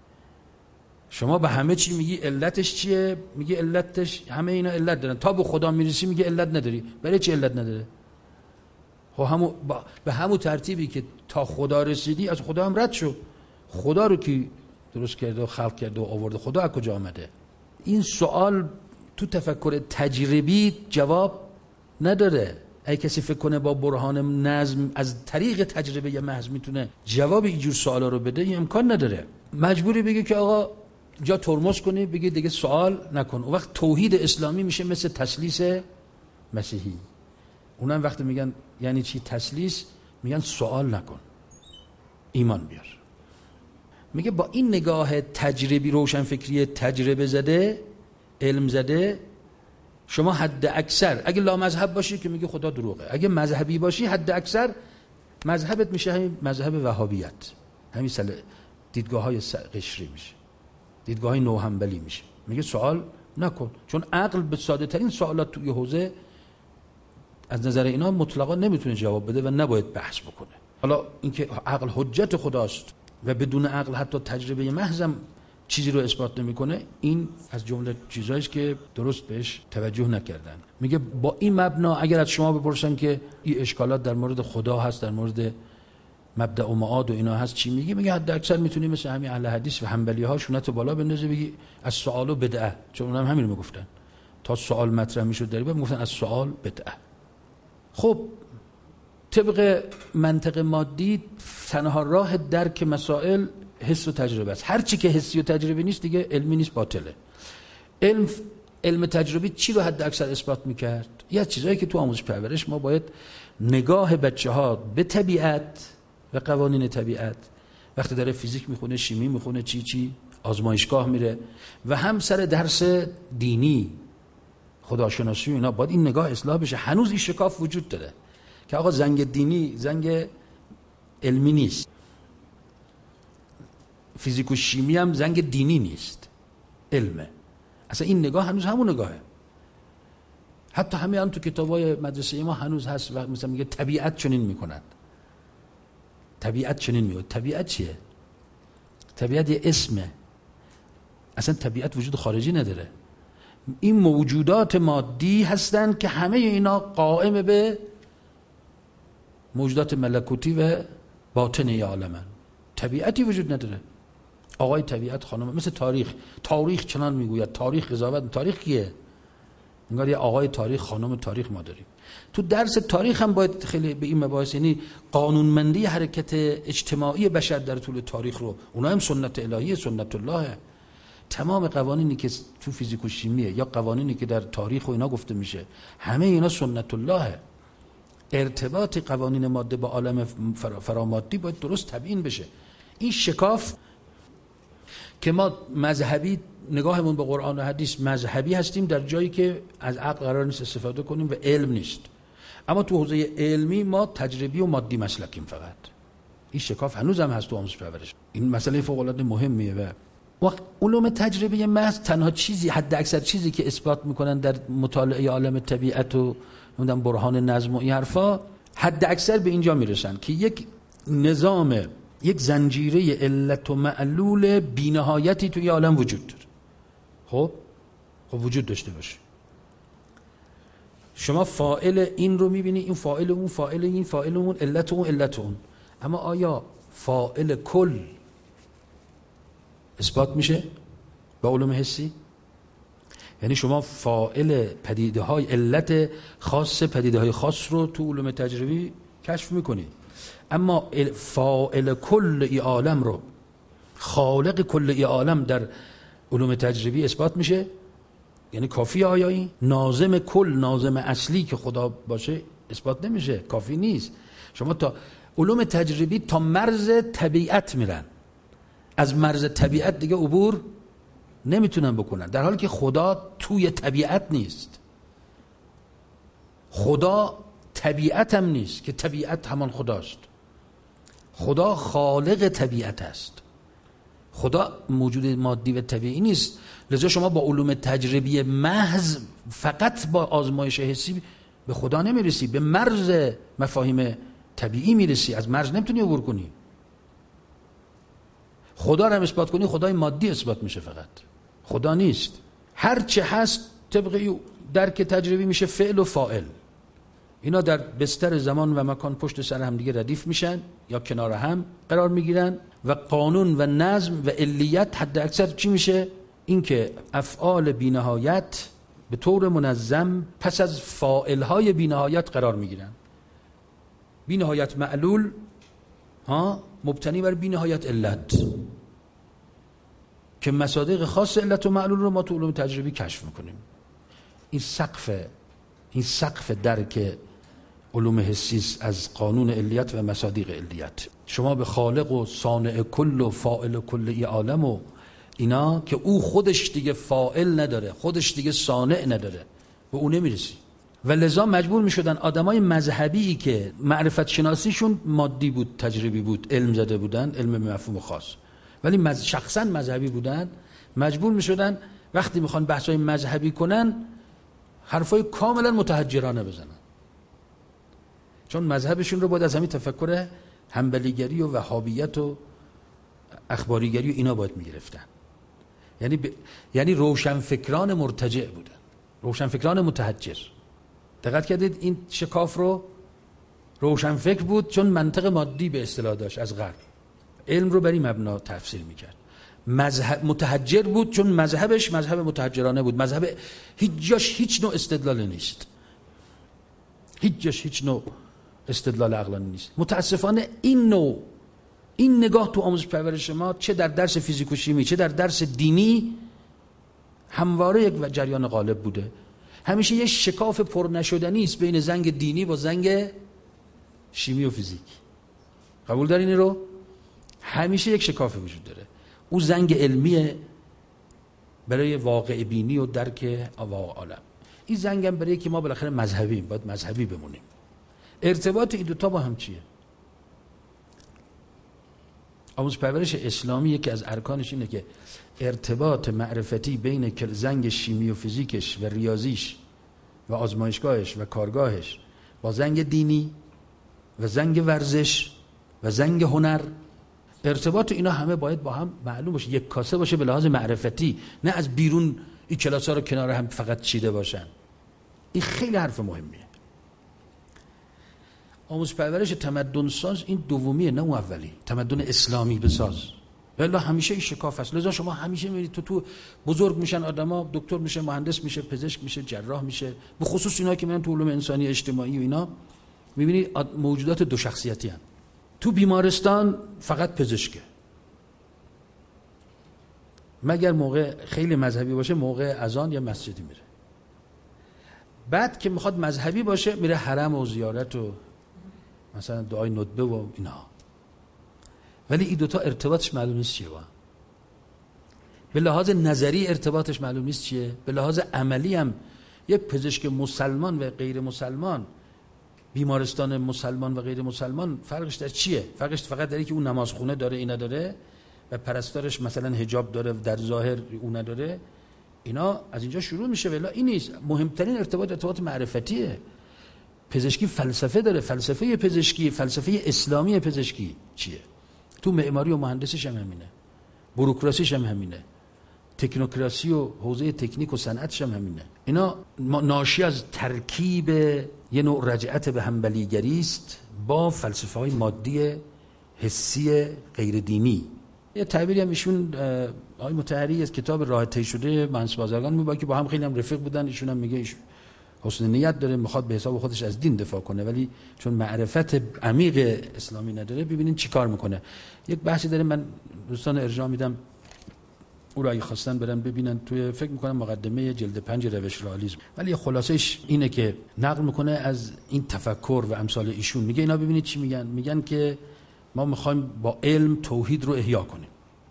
شما به همه چی میگی علتش چیه، میگی علتش همه اینا علت دارن، تا به خدا میرسی میگی علت نداری. برای چی علت نداره؟ خب همو به همون ترتیبی که تا خدا رسیدی از خدا هم رد شو. خدا رو کی درست کرده و خلق کرده و آورده؟ خدا از کجا آمده؟ این سوال تو تفکر تجربی جواب نداره. اگه کسی فکر کنه با برهان نظم از طریق تجربه محض میتونه جواب اینجور سوالا رو بده، این امکان نداره. مجبوری بگی که آقا جا ترمز کنی، بگی دیگه سوال نکن. اون وقت توحید اسلامی میشه مثل تسلیس مسیحی. اونم وقتی میگن یعنی چی تسلیس، میگن سوال نکن، ایمان بیار. میگه با این نگاه تجربی، روشن فکری تجربه زده، علم زده، شما حد اکثر اگه لا مذهب باشی که میگه خدا دروغه، اگه مذهبی باشی حد اکثر مذهبت میشه همین مذهب وهابیت، همین دیدگاه های قشری میشه، دیدگاه های نوحنبلی میشه. میگه سوال نکن، چون عقل به ساده ترین سوالات توی حوزه از نظر اینا مطلقا نمیتونه جواب بده و نباید بحث بکنه. حالا اینکه عقل حجت خداست و بدون عقل حتی تجربه محضم چیزی رو اثبات نمیکنه، این از جمله چیزایی است که درست بهش توجه نکردن. میگه با این مبنا اگر از شما بپرسن که این اشکالات در مورد خدا هست، در مورد مبدأ و معاد و اینا هست، چی میگی؟ میگه حد اکثر میتونی مثل همین اهل حدیث و حنبلی ها شونت بالا بندازی بگی از سوال و بدعه، چون اونم همین رو میگفتن. تا سوال مطرح میشد در این میگفتن از سوال بدعه. خب طبق منطق مادی تنها راه درک مسائل حس و تجربه است. هر چی که حسی و تجربی نیست دیگه علمی نیست، باطله. علم علم تجربی چی رو حد اکثر اثبات میکرد؟ یه چیزایی که تو آموزش پرورش ما باید نگاه بچه‌ها به طبیعت و قوانین طبیعت، وقتی داره فیزیک میخونه، شیمی میخونه، چی چی آزمایشگاه میره، و هم سر درس دینی خداشناسی و اینا، باید این نگاه اصلاح بشه. هنوز این شکاف وجود داره که آقا زنگ دینی زنگ علمی نیست، فیزیک و شیمی هم زنگ دینی نیست، علمه. اصلا این نگاه هنوز همون نگاهه. حتی همه هم تو کتابای مدرسه ما هنوز هست، و مثلا میگه طبیعت چنین میکند. طبیعت چنین میگه. طبیعت چیه؟ طبیعت یه اسمه، اصلا طبیعت وجود خارجی نداره. این موجودات مادی هستن که همه اینا قائم به موجودات ملکوتی و باطنی عالمن. طبیعتی وجود نداره. آقای طبیعت خانم، مثل تاریخ. تاریخ چنان میگوید، تاریخ قضاوت. تاریخ کیه؟ انگار یه آقای تاریخ، خانم تاریخ ما داریم. تو درس تاریخ هم باید خیلی به این مباحث، یعنی قانونمندی حرکت اجتماعی بشر در طول تاریخ رو، اونا هم سنت الهی، سنت الله. تمام قوانینی که تو فیزیک و شیمیه یا قوانینی که در تاریخ و اینا گفته میشه، همه اینا سنت الله. ارتباط قوانین ماده با عالم فرامادی باید درست تبیین بشه. این شکاف که ما مذهبی نگاهمون به قرآن و حدیث مذهبی هستیم در جایی که از عقل قرار نیست استفاده کنیم و علم نیست، اما تو حوزه علمی ما تجربی و مادی مسلکیم فقط. این شکاف هنوز هم هست تو آموزش پرورش. این مسئله فوق العاده مهمیه. و وقت علوم تجربی محض تنها چیزی، حد اکثر چیزی که اثبات میکنن در مطالعه عالم طبیعت و نمیدونم برهان نظم و این حرفا، حد اکثر به اینجا میرسن که یک نظام، یک زنجیره علت و معلول بی‌نهایتی توی عالم وجود داره. خب خب وجود داشته باشه. شما فاعل این رو میبینی، این فاعل اون، فاعل این، فاعل اون، علت اون، علت اون. اما آیا فاعل کل اثبات میشه با علوم حسی؟ یعنی شما فاعل پدیده های، علت خاص پدیده های خاص رو تو علوم تجربی کشف میکنید، اما فاعل کل ای عالم رو، خالق کل ای عالم در علوم تجربی اثبات میشه؟ یعنی کافی آیا این ناظم کل، ناظم اصلی که خدا باشه اثبات نمیشه؟ کافی نیست. شما تا علوم تجربی تا مرز طبیعت میرن، از مرز طبیعت دیگه عبور نمیتونن بکنن، در حالی که خدا توی طبیعت نیست. خدا طبیعت هم نیست که طبیعت همان خداست. خدا خالق طبیعت است. خدا موجود مادی و طبیعی نیست. لذا شما با علوم تجربی محض فقط با آزمایش حسی به خدا نمیرسی، به مرز مفاهیم طبیعی میرسی، از مرز نمیتونی عبور کنی. خدا رو هم اثبات کنی، خدای مادی اثبات میشه، فقط خدا نیست. هر چه هست طبق درک تجربی میشه فعل و فاعل. اینا در بستر زمان و مکان پشت سر هم دیگه ردیف میشن یا کنار هم قرار میگیرن و قانون و نظم و علیت حد اکثر چی میشه؟ اینکه افعال بی‌نهایت به طور منظم پس از فاعل‌های بی‌نهایت قرار میگیرن. بی‌نهایت معلول ها مبتنی بر بی‌نهایت علت، که مصادیق خاص علت و معلول رو ما تو علوم تجربی کشف میکنیم. این سقف این سقف درک علوم حسی از قانون علیت و مصادیق علیت. شما به خالق و صانع کل و فاعل کل عالم و اینا که او خودش دیگه فاعل نداره، خودش دیگه صانع نداره، به اون نمیرسی. و لذا مجبور میشدن آدمای مذهبی که معرفت شناسیشون مادی بود، تجربی بود، علم زده بودن، علم به مفهوم خاص، ولی مز... شخصا مذهبی بودن، مجبور میشدن وقتی میخوان بحثای مذهبی کنن حرفای کاملا متحجرانه بزنن، چون مذهبشون رو باید از همین تفکر حنبلیگری و وهابیت و اخباریگری و اینا باید میگرفتن. یعنی ب... یعنی روشنفکران مرتجع بودن، روشنفکران متحجر. دقت کردید این شکاف رو؟ روشنفکر بود چون منطق مادی به اصطلاح داشت از غرب، علم رو بر این مبنا تفسیر میکرد. مذهب متحجر بود چون مذهبش مذهب متحجرانه بود، مذهب هیچ جاش هیچ نوع استدلال نیست، هیچ جاش هیچ نوع استدلال عقلانی نیست. متاسفانه این نوع این نگاه تو آموزش پرورش ما، چه در درس فیزیک و شیمی چه در درس دینی، همواره یک جریان غالب بوده. همیشه یه شکاف پر نشدنی است بین زنگ دینی با زنگ شیمی و فیزیک. قبول دارین این رو؟ همیشه یک شکاف وجود داره. او زنگ علمیه برای واقع بینی و درک عالم، این زنگ هم برای که ما بالاخره مذهبیم، باید مذهبی بمونیم. ارتباط این دوتا با هم چیه؟ آموزش پرورش اسلامی یکی از ارکانش اینه که ارتباط معرفتی بین زنگ شیمی و فیزیکش و ریاضیش و آزمایشگاهش و کارگاهش با زنگ دینی و زنگ ورزش و زنگ هنر، ارتباط اینا همه باید با هم معلوم باشه، یک کاسه باشه به لحاظ معرفتی، نه از بیرون این کلاس ها رو کنار هم فقط چیده باشن. این خیلی حرف مهمیه. آموزش پرورش تمدن ساز این دومیه، نه اون اولی، تمدن اسلامی بساز. والله همیشه این شکاف است. لذا شما همیشه میبینید تو تو بزرگ میشن آدما، دکتر میشه، مهندس میشه، پزشک میشه، جراح میشه، به خصوص اینا که میرن تو علوم انسانی اجتماعی و اینا، میبینید موجودات دو شخصیتی هستند. تو بیمارستان فقط پزشکه، مگر موقع خیلی مذهبی باشه، موقع اذان یا مسجدی میره. بعد که میخواد مذهبی باشه میره حرم و زیارت و مثلا دعای ندبه و اینا. ولی این دوتا ارتباطش معلوم نیست چیه با هم. به لحاظ نظری ارتباطش معلوم نیست چیه، به لحاظ عملی هم یک پزشک مسلمان و غیر مسلمان، بیمارستان مسلمان و غیر مسلمان، فرقش در چیه؟ فرقش فقط در اینکه اون نمازخونه داره این نداره و پرستارش مثلا حجاب داره در ظاهر اون نداره. اینا از اینجا شروع میشه. ولی این نیست. مهمترین ارتباط ارتباط معرفتیه. پزشکی فلسفه داره، فلسفه پزشکی، فلسفه اسلامی پزشکی چیه؟ تو معماری و مهندسیش هم همینه، بوروکراسیش هم همینه، تکنوکراسی و حوزه تکنیک و صنعتش هم همینه. اینا ناشی از ترکیب یه نوع رجعت به حنبلیگری است با فلسفه های مادی حسی غیر دینی. یه تعبیری هم ایشون آقای مطهری از کتاب راه طی شده منصب بازرگان میگه که با هم خیلی هم رفیق بودن. ایشون هم میگه ایشون حسن نیت داره، میخواد به حساب خودش از دین دفاع کنه، ولی چون معرفت عمیق اسلامی نداره، ببینین چی کار میکنه. یک بحثی داره، من دوستان ارجاع میدم او را اگه خواستن برن ببینن، توی فکر میکنم مقدمه جلد پنج روش رئالیسم. ولی خلاصش اینه که نقل میکنه از این تفکر و امثال ایشون. میگه اینا ببینید چی میگن. میگن که ما میخوایم با علم توحید رو احیا کنیم.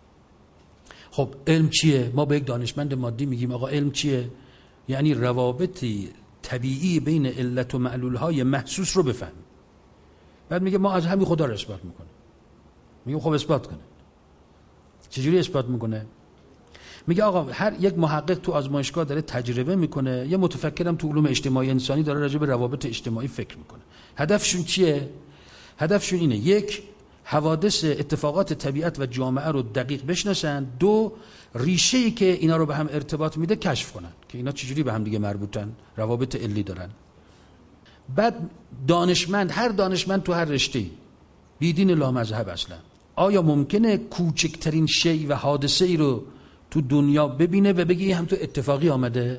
خب علم چیه؟ ما به یک دانشمند مادی میگیم آقا علم چیه؟ یعنی روابطی طبیعی بین علت و معلولهای محسوس رو بفهمیم. بعد میگه ما از همین خدا رو اثبات میکنه. میگه خب اثبات کنه. چجوری اثبات میکنه؟ میگه آقا هر یک محقق تو آزمایشگاه داره تجربه میکنه، یه متفکرم تو علوم اجتماعی انسانی داره راجع به روابط اجتماعی فکر میکنه. هدفشون چیه؟ هدفشون اینه: یک، حوادث اتفاقات طبیعت و جامعه رو دقیق بشناسن. دو، ریشه‌ای که اینا رو به هم ارتباط میده کشف کنن که اینا چجوری به هم دیگه مربوطن، روابط علی دارن. بعد دانشمند، هر دانشمند تو هر رشته‌ای، بیدین لامذهب اصلا، آیا ممکنه کوچکترین شی و حادثه ای رو تو دنیا ببینه و بگی هم تو اتفاقی آمده؟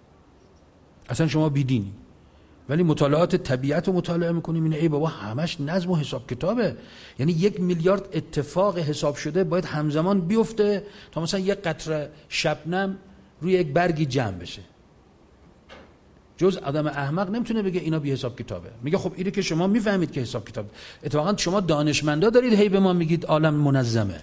اصلا شما بیدینی ولی مطالعات طبیعت رو مطالعه میکنیم، اینه ای بابا همش نظم و حساب کتابه. یعنی یک میلیارد اتفاق حساب شده باید همزمان بیفته تا مثلا یک قطره شبنم روی یک برگی جمع بشه. جز آدم احمق نمیتونه بگه اینا بی حساب کتابه. میگه خب اینو که شما میفهمید که حساب کتاب، اتفاقا شما دانشمندا دارید هی به ما میگید عالم منظمه.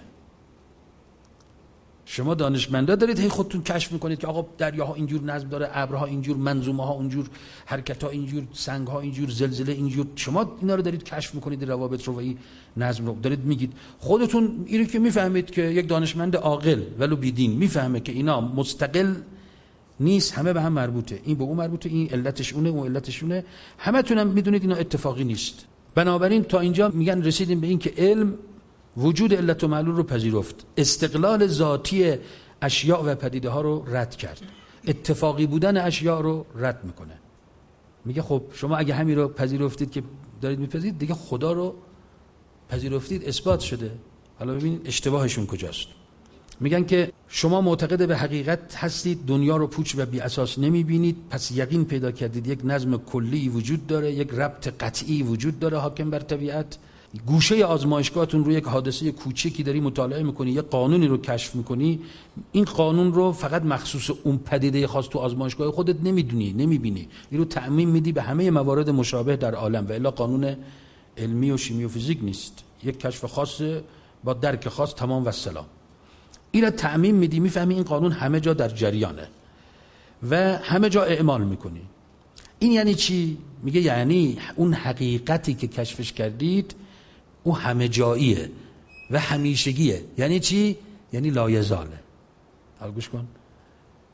شما دانشمندا دارید هی خودتون کشف میکنید که آقا دریاها اینجور نظم داره، ابرها اینجور، منظومه ها اونجور، حرکت ها اینجور، سنگ ها اینجور، زلزله اینجور. شما اینا رو دارید کشف میکنید، روابط رو و این نظم رو دارید میگید. خودتون اینو که میفهمید که یک دانشمند عاقل ولو بیدین میفهمه که اینا مستقل نیست، همه به هم مربوطه، این به اون مربوطه، این علتش اونه، اون علتش اونه، همتون هم میدونید اینا اتفاقی نیست. بنابراین تا اینجا میگن رسیدیم به این که علم وجود علت و معلول رو پذیرفت، استقلال ذاتی اشیاء و پدیده ها رو رد کرد، اتفاقی بودن اشیاء رو رد میکنه. میگه خب شما اگه همین رو پذیرفتید که دارید میپذیرید، دیگه خدا رو پذیرفتید، اثبات شده. حالا ببینید اشتباهشون کجاست. میگن که شما معتقد به حقیقت هستید، دنیا رو پوچ و بی اساس نمیبینید، پس یقین پیدا کردید یک نظم کلی وجود داره، یک ربط قطعی وجود داره حاکم بر طبیعت. گوشه آزمایشگاهتون رو یک حادثه کوچکی داری مطالعه میکنی، یک قانونی رو کشف میکنی، این قانون رو فقط مخصوص اون پدیده خاص تو آزمایشگاه خودت نمیدونی، نمیبینی، این رو تعمیم میدی به همه موارد مشابه در عالم، و الا قانون علمی و شیمی و فیزیک نیست. یک کشف خاص با درک خاص تمام و سلام. این رو تعمیم میدی، میفهمی این قانون همه جا در جریانه و همه جا اعمال میکنی. این یعنی چی؟ میگه یعنی اون حقیقتی که کشفش کردید او همه جاییه و همیشگیه. یعنی چی؟ یعنی لایزاله. حالا گوش کن،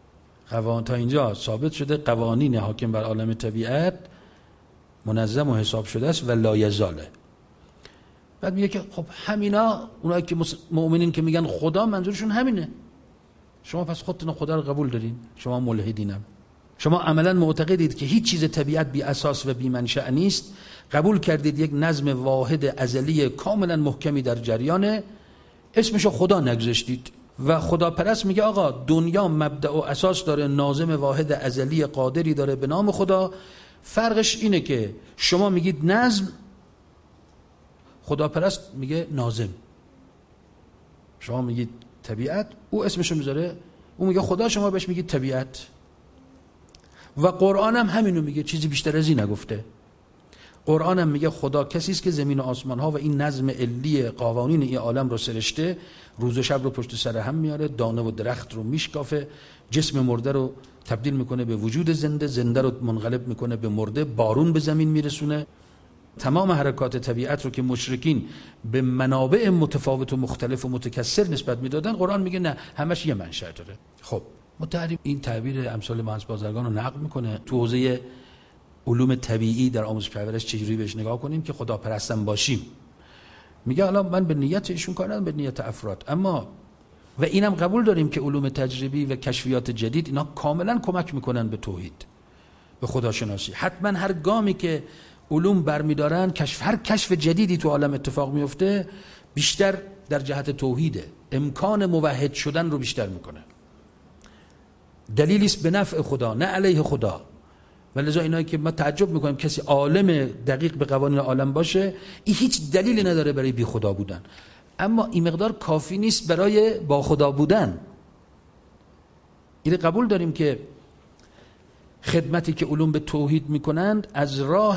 قوانین تا اینجا ثابت شده قوانین حاکم بر عالم طبیعت منظم و حساب شده است و لایزاله. بعد میگه که خب همینا اونایی که مؤمنین که میگن خدا منظورشون همینه. شما پس خودتون خدا رو قبول دارین؟ شما ملحدینم. شما عملا معتقدید که هیچ چیز طبیعت بی اساس و بی منشأ نیست، قبول کردید یک نظم واحد ازلی کاملا محکمی در جریانه، اسمشو خدا نگذاشتید. و خداپرست میگه آقا دنیا مبدأ و اساس داره، ناظم واحد ازلی قادری داره به نام خدا، فرقش اینه که شما میگید نظم، خداپرست میگه ناظم. شما میگید طبیعت، او اسمشو میذاره، او میگه خدا، شما بهش میگید طبیعت. و قرآن هم همینو میگه، چیزی بیشتر از این نگفته. قرآن هم میگه خدا کسی است که زمین و آسمان ها و این نظم علی قوانین این عالم رو سرشته، روز و شب رو پشت سر هم میاره، دانه و درخت رو میشکافه، جسم مرده رو تبدیل میکنه به وجود زنده، زنده رو منقلب میکنه به مرده، بارون به زمین میرسونه. تمام حرکات طبیعت رو که مشرکین به منابع متفاوت و مختلف و متکثر نسبت میدادن، قرآن میگه نه، همش یه منشأ داره. خب متعرف این تعبیر امثال مهندس بازرگان رو نقل میکنه تو حوزه علوم طبیعی در آموزش پرورش چجوری بهش نگاه کنیم که خداپرستم باشیم. میگه حالا من به نیت ایشون کار ندارم، به نیت افراد، اما و اینم قبول داریم که علوم تجربی و کشفیات جدید اینا کاملا کمک میکنن به توحید، به خداشناسی. حتما هر گامی که علوم برمیدارن، کشف هر کشف جدیدی تو عالم اتفاق میفته، بیشتر در جهت توحیده، امکان موحد شدن رو بیشتر میکنه. دلیلی است به نفع خدا نه علیه خدا. ولذا اینایی که ما تعجب میکنیم کسی عالم دقیق به قوانین عالم باشه، این هیچ دلیلی نداره برای بی خدا بودن، اما این مقدار کافی نیست برای با خدا بودن. این قبول داریم که خدمتی که علوم به توحید میکنند از راه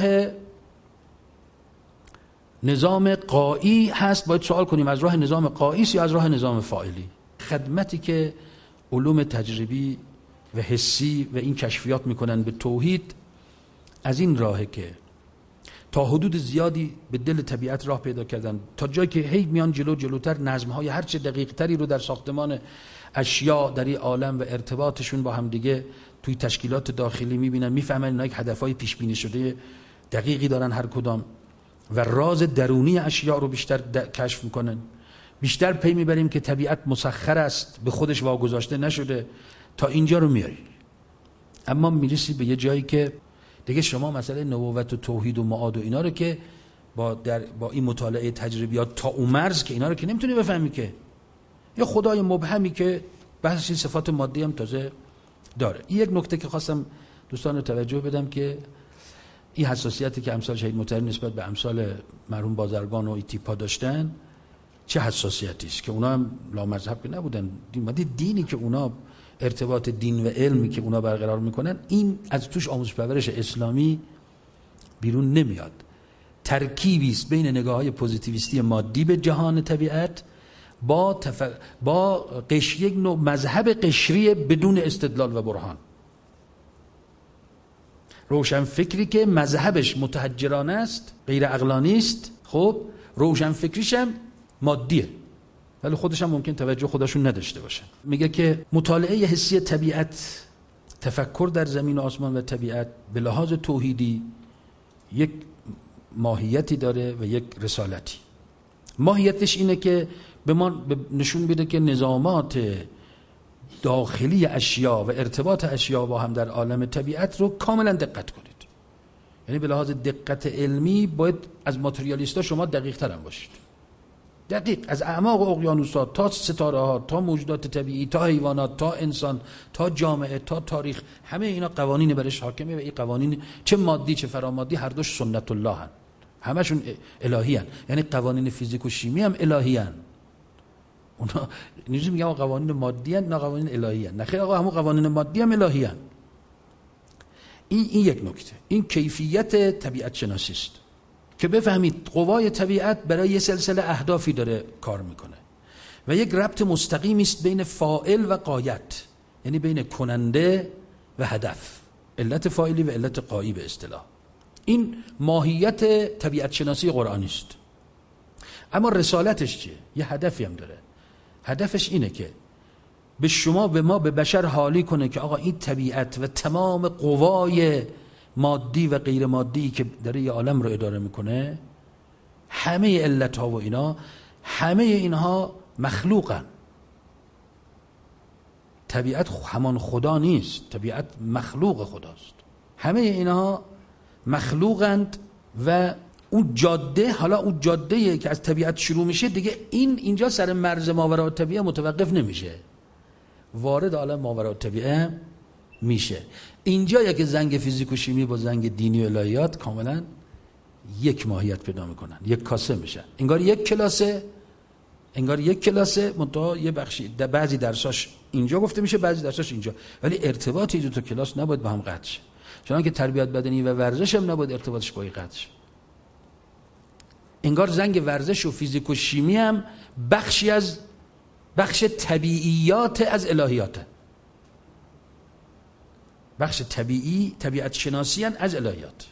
نظام قایی هست. باید سوال کنیم از راه نظام قایی است یا از راه نظام فاعلی. خدمتی که علوم تجربی و حسی و این کشفیات میکنن به توحید از این راهه که تا حدود زیادی به دل طبیعت راه پیدا کردن، تا جایی که هی میان جلو جلوتر نظم‌های هرچه دقیق تری رو در ساختمان اشیاء در این عالم و ارتباطشون با هم دیگه توی تشکیلات داخلی میبینن، میفهمن اینا یک هدفهای پیش بینی شده دقیقی دارن هر کدام، و راز درونی اشیاء رو بیشتر کشف میکنن. بیشتر پی میبریم که طبیعت مسخر است، به خودش واگذاشته نشده. تا اینجا رو میاری، اما میرسی به یه جایی که دیگه شما مسئله نبوت و توحید و معاد و اینا رو که با در با این مطالعه تجربیات تا اون مرز که اینا رو که نمیتونی بفهمی، که یه خدای مبهمی که بحث صفات مادی هم تازه داره. این یک نکته که خواستم دوستان رو توجه بدم که این حساسیتی که امثال شهید مطهری نسبت به امثال مرحوم بازرگان و این تیپا داشتن چه حساسیتی است، که اونا هم لامذهب که نبودن. دین دینی که اونا ارتباط دین و علمی که اونا برقرار میکنن، این از توش آموزش پرورش اسلامی بیرون نمیاد. ترکیبی است بین نگاه‌های پوزیتیویستی مادی به جهان طبیعت با تف... با قش یک نوع مذهب قشری بدون استدلال و برهان. روشن فکری که مذهبش متحجرانه است، غیر عقلانی است، خب روشن فکریش هم مادیه، ولی خودش هم ممکن توجه خودشون نداشته باشن. میگه که مطالعه حسی طبیعت، تفکر در زمین و آسمان و طبیعت به لحاظ توحیدی یک ماهیتی داره و یک رسالتی. ماهیتش اینه که به ما نشون میده که نظامات داخلی اشیا و ارتباط اشیا با هم در عالم طبیعت رو کاملا دقت کنید. یعنی به لحاظ دقت علمی باید از ماتریالیستا شما دقیق تر هم باشید. دقیق از اعماق اقیانوسات تا ستاره ها تا موجودات طبیعی تا حیوانات تا انسان تا جامعه تا تاریخ، همه اینا قوانین برش حاکمه و این قوانین چه مادی چه فرامادی هر دوش سنت الله هن، همشون الهی هن. یعنی قوانین فیزیک و شیمی هم الهی هن. اونا نیزی میگم قوانین مادی هن نه قوانین الهی هن. نخیر آقا همون قوانین مادی هم الهی هن. این این یک نکته، این کیفیت طبیعت شناسی است که بفهمید قوای طبیعت برای یه سلسله اهدافی داره کار میکنه و یک ربط مستقیمی است بین فاعل و غایت، یعنی بین کننده و هدف، علت فاعلی و علت غایی به اصطلاح. این ماهیت طبیعت شناسی قرآنی است. اما رسالتش چیه؟ یه هدفی هم داره. هدفش اینه که به شما به ما به بشر حالی کنه که آقا این طبیعت و تمام قوای مادی و غیر مادی که داره یه عالم رو اداره میکنه، همه علت ها و اینا، همه اینها مخلوقن. طبیعت همان خدا نیست، طبیعت مخلوق خداست. همه اینها مخلوقند و اون جاده، حالا اون جاده که از طبیعت شروع میشه دیگه، این اینجا سر مرز ماوراء الطبیعه متوقف نمیشه، وارد عالم ماوراء الطبیعه میشه. اینجا که زنگ فیزیک و شیمی با زنگ دینی و الهیات کاملا یک ماهیت پیدا میکنن، یک کاسه میشن، انگار یک کلاسه، انگار یک کلاسه منتها یه بخشی در بعضی درساش اینجا گفته میشه، بعضی درساش اینجا، ولی ارتباط این دو تا کلاس نباید با هم قطع شه. چون که تربیت بدنی و ورزش هم نباید ارتباطش با این قطع شه. انگار زنگ ورزش و فیزیک و شیمی هم بخشی از بخش طبیعیات از الهیاته، بخش طبیعی، طبیعت شناسی از الهیات.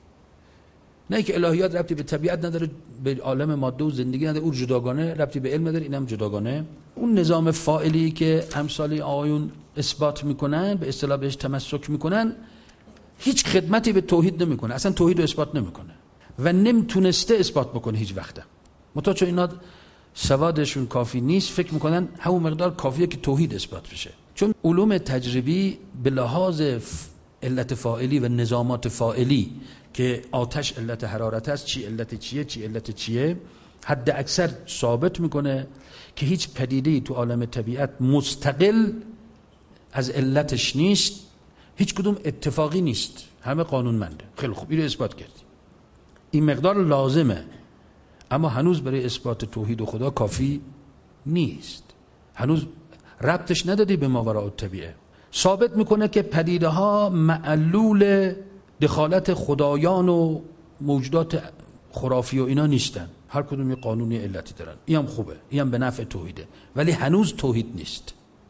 نه که الهیات ربطی به طبیعت نداره، به عالم ماده و زندگی نداره، اون جداگانه، ربطی به علم نداره، اینم جداگانه. اون نظام فاعلی که امثال آقایون اثبات میکنن، به اصطلاح بهش تمسک میکنن، هیچ خدمتی به توحید نمیکنه، اصلا توحید رو اثبات نمیکنه و نمیتونسته اثبات بکنه هیچ وقته. متأ چون اینا سوادشون کافی نیست، فکر میکنن همون مقدار کافیه که توحید اثبات بشه. چون علوم تجربی به لحاظ علت فاعلی و نظامات فاعلی که آتش علت حرارت است، چی علت چیه، چی علت چیه، حد اکثر ثابت میکنه که هیچ پدیده‌ای تو عالم طبیعت مستقل از علتش نیست، هیچ کدوم اتفاقی نیست، همه قانونمنده. خیلی خوب، این رو اثبات کردی، این مقدار لازمه، اما هنوز برای اثبات توحید و خدا کافی نیست، هنوز ربطش ندادی به ماوراء الطبیعه. ثابت میکنه که پدیده ها معلول دخالت خدایان و موجودات خرافی و اینا نیستن، هر کدوم یه قانونی علتی دارن. این هم خوبه، این هم به نفع توحیده، ولی هنوز توحید نیست.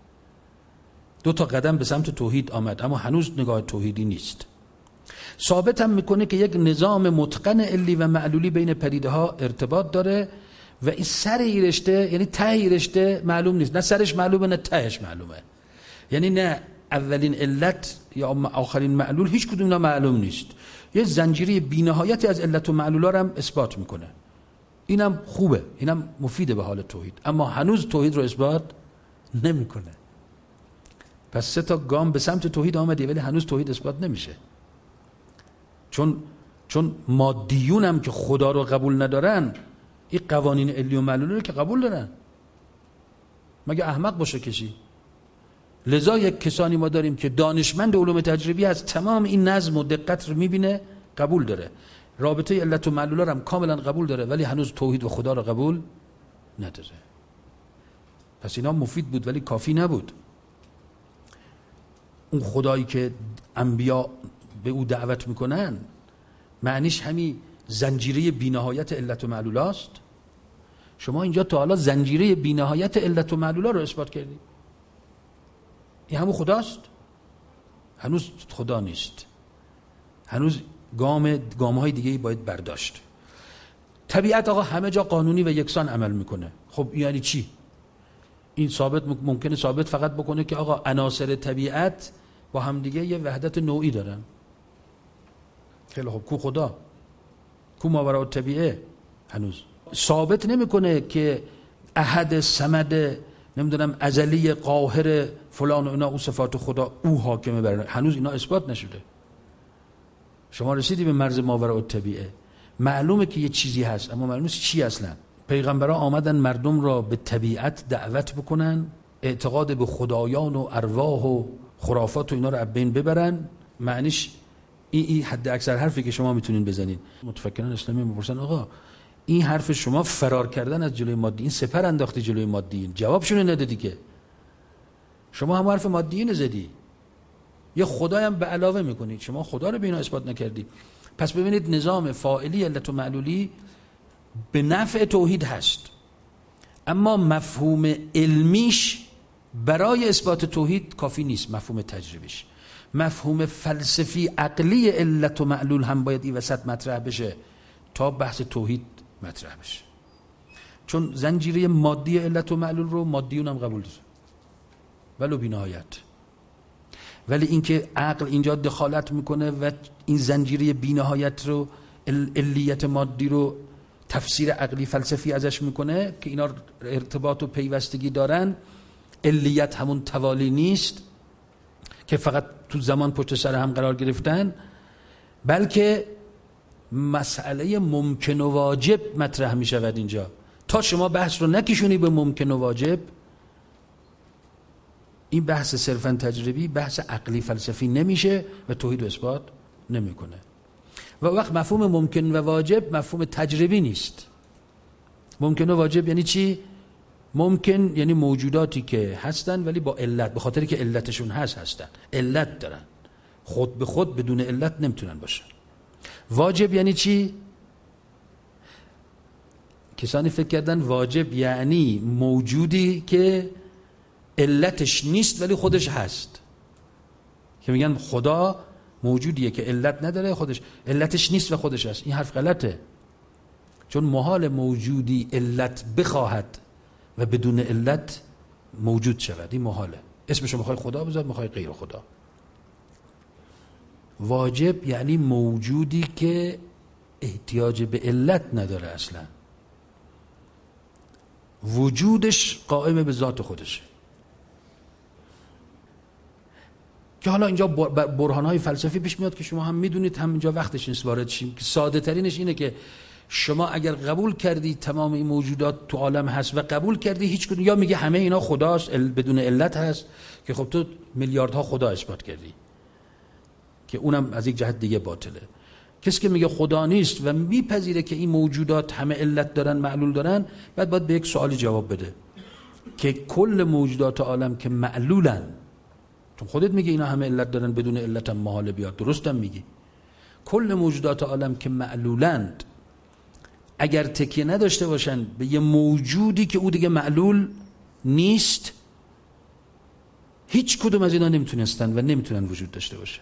دو تا قدم به سمت توحید آمد، اما هنوز نگاه توحیدی نیست. ثابت هم میکنه که یک نظام متقن علی و معلولی بین پدیده ها ارتباط داره و این سر این رشته، یعنی ته این رشته معلوم نیست، نه سرش معلومه نه تهش معلومه، یعنی نه اولین علت یا آخرین معلول، هیچ کدوم اینا معلوم نیست. یه زنجیره بی‌نهایتی از علت و معلولا رو هم اثبات میکنه. اینم خوبه، اینم مفیده به حال توحید، اما هنوز توحید رو اثبات نمیکنه. پس سه تا گام به سمت توحید آمدی ولی هنوز توحید اثبات نمیشه. چون چون مادیون هم که خدا رو قبول ندارن، این قوانین علی و معلولی رو که قبول دارن، مگه احمق باشه کسی؟ لذا یک کسانی ما داریم که دانشمند علوم تجربی از تمام این نظم و دقت رو میبینه، قبول داره، رابطه علت و معلولا رو هم کاملا قبول داره، ولی هنوز توحید و خدا رو قبول نداره. پس اینا مفید بود ولی کافی نبود. اون خدایی که انبیا به او دعوت میکنن معنیش همین زنجیره بی‌نهایت علت و معلولاست؟ شما اینجا تا حالا زنجیره بی‌نهایت علت و معلولا رو اثبات کردی؟ این همون خداست؟ هنوز خدا نیست، هنوز گام گام‌های دیگه‌ای باید برداشت. طبیعت آقا همه جا قانونی و یکسان عمل میکنه. خب یعنی چی؟ این ثابت ممکنه ثابت فقط بکنه که آقا عناصر طبیعت با هم دیگه یه وحدت نوعی دارن. خیلی خب، کو خدا؟ کو ماوراء الطبیعه؟ هنوز ثابت نمیکنه که احد، صمد، نمیدونم ازلی، قاهر، فلان و اینا، او صفات خدا، او حاکمه بر، هنوز اینا اثبات نشده. شما رسیدی به مرز ماوراء الطبیعه، معلومه که یه چیزی هست اما معلومه چی اصلا. پیغمبران آمدن مردم را به طبیعت دعوت بکنن، اعتقاد به خدایان و ارواح و خرافات و اینا رو از بین ببرن. معنیش این ای حد اکثر حرفی که شما میتونین بزنین. متفکران اسلامی میپرسن آقا این حرف شما فرار کردن از جلوی مادی، این سپر انداختی جلوی مادیین، جوابشون ندادی که. شما هم حرف مادیین زدی، یه خدای هم به علاوه میکنید، شما خدا رو به اینا اثبات نکردی. پس ببینید نظام فاعلی علت و معلولی به نفع توحید هست، اما مفهوم علمیش برای اثبات توحید کافی نیست. مفهوم تجربیش، مفهوم فلسفی عقلی علت و معلول هم باید این وسط مطرح بشه تا بحث توحید مطرح بشه. چون زنجیره مادی علت و معلول رو مادیون هم قبول داره. ولو بی‌نهایت. ولی اینکه عقل اینجا دخالت میکنه و این زنجیره بی‌نهایت رو، علیت مادی رو تفسیر عقلی فلسفی ازش میکنه که اینا ارتباط و پیوستگی دارن. علیت همون توالی نیست که فقط تو زمان پشت سر هم قرار گرفتن، بلکه مسئله ممکن و واجب مطرح می شود اینجا. تا شما بحث رو نکشونی به ممکن و واجب، این بحث صرفا تجربی بحث عقلی فلسفی نمیشه و توحید و اثبات نمیکنه. و وقت مفهوم ممکن و واجب مفهوم تجربی نیست. ممکن و واجب یعنی چی؟ ممکن یعنی موجوداتی که هستن ولی با علت، به خاطری که علتشون هست هستن، علت دارن، خود به خود بدون علت نمیتونن باشن. واجب یعنی چی؟ کسانی فکر کردن واجب یعنی موجودی که علتش نیست ولی خودش هست، که میگن خدا موجودیه که علت نداره، خودش علتش نیست و خودش هست. این حرف غلطه، چون محال موجودی علت بخواهد و بدون علت موجود شود. این محاله. اسمشو میخوای خدا بذار، میخوای غیر خدا. واجب یعنی موجودی که احتیاج به علت نداره، اصلا وجودش قائم به ذات خودشه. که حالا اینجا برهانهای فلسفی پیش میاد که شما هم میدونید، هم اینجا وقتش نیست وارد شیم، که ساده ترینش اینه که شما اگر قبول کردی تمام این موجودات تو عالم هست و قبول کردی هیچ کدوم، یا میگه همه اینا خداست بدون علت هست، که خب تو میلیاردها خدا اثبات کردی که اونم از یک جهت دیگه باطله. کسی که میگه خدا نیست و میپذیره که این موجودات همه علت دارن، معلول دارن، بعد باید به یک سوالی جواب بده که کل موجودات عالم که معلولن، تو خودت میگه اینا همه علت دارن بدون علت هم محال بیاد، درستم میگی، کل موجودات عالم که معلولند اگر تکیه نداشته باشن به یه موجودی که او دیگه معلول نیست، هیچ کدوم از اینا نمیتونستن و نمیتونن وجود داشته باشن.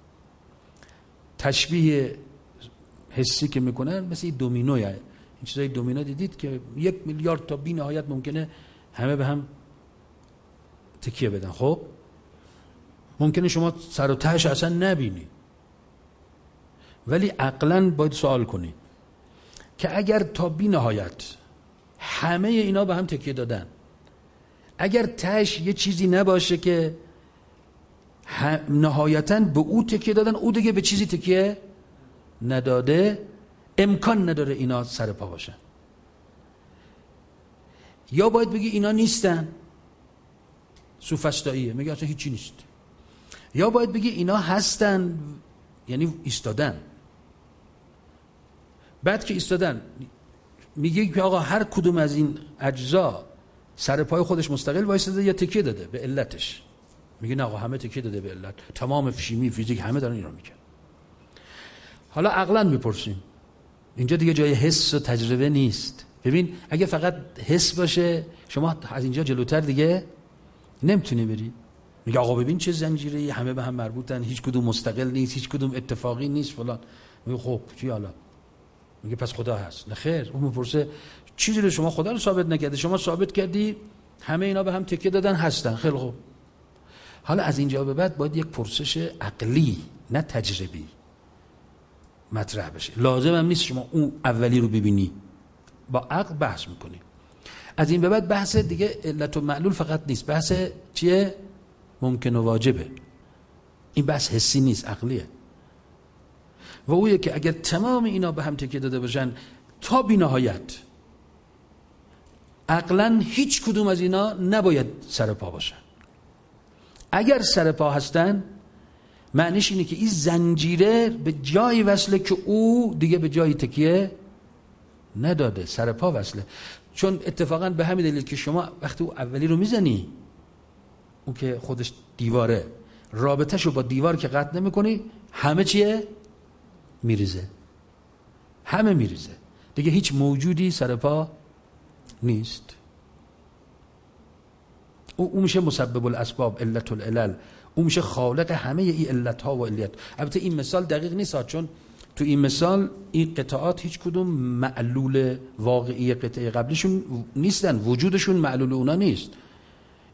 تشبیه حسی که میکنن مثل دومینوه. این چیزای دومینو دیدید که یک میلیارد تا بی نهایت ممکنه همه به هم تکیه بدن. خب ممکنه شما سر و تهش اصلا نبینی، ولی عقلاً باید سوال کنی که اگر تا بی نهایت همه اینا به هم تکیه دادن، اگر تهش یه چیزی نباشه که نهایتاً به او تکیه دادن، او دیگه به چیزی تکیه نداده، امکان نداره اینا سر پا باشن. یا باید بگی اینا نیستن، سوفسطائیه، میگه اصلا هیچی نیست. یا باید بگی اینا هستن، یعنی ایستادن. بعد که ایستادن میگه که آقا هر کدوم از این اجزا سر پای خودش مستقل وایساده یا تکیه داده به علتش. میگه نه آقا همه تکیه داده به علت، تمام شیمی فیزیک همه دارن اینا میگن. حالا عقلاً میپرسیم، اینجا دیگه جای حس و تجربه نیست. ببین اگه فقط حس باشه شما از اینجا جلوتر دیگه نمیتونی بری. میگه آقا ببین چه زنجیره‌ای، همه به هم مربوطن، هیچ کدوم مستقل نیست، هیچ کدوم اتفاقی نیست فلان. میگه خب چی حالا؟ میگه پس خدا هست. نه خیر، اون میپرسه چیزی رو شما خدا رو ثابت نکردی، شما ثابت کردی همه اینا به هم تکیه دادن هستن. خیلی خوب، حالا از اینجا به بعد باید یک پرسش عقلی نه تجربی مطرح بشه. لازم هم نیست شما اون اولی رو ببینی، با عقل بحث میکنی. از این به بعد بحث دیگه علت و معلول فقط نیست، بحث چیه؟ ممکن و واجبه. این بحث حسی نیست، عقلیه. و اویه که اگر تمام اینا به هم تکیه داده باشن تا بی نهایت، عقلاً هیچ کدوم از اینا نباید سر پا باشن. اگر سر پا هستن معنیش اینه که این زنجیره به جایی وصله که او دیگه به جایی تکیه نداده، سر پا وصله. چون اتفاقاً به همین دلیل که شما وقتی او اولی رو میزنی، اون که خودش دیواره، رابطه‌شو با دیوار که قطع نمی‌کنی، همه چیه؟ میریزه. همه میریزه. دیگه هیچ موجودی سر پا نیست. او, او میشه مسبب الاسباب، علت العلل. او میشه خالق همه ای علت‌ها و علیت. البته این مثال دقیق نیست، چون تو این مثال این قطعات هیچ کدوم معلول واقعی قطعه قبلیشون نیستن، وجودشون معلول اونا نیست.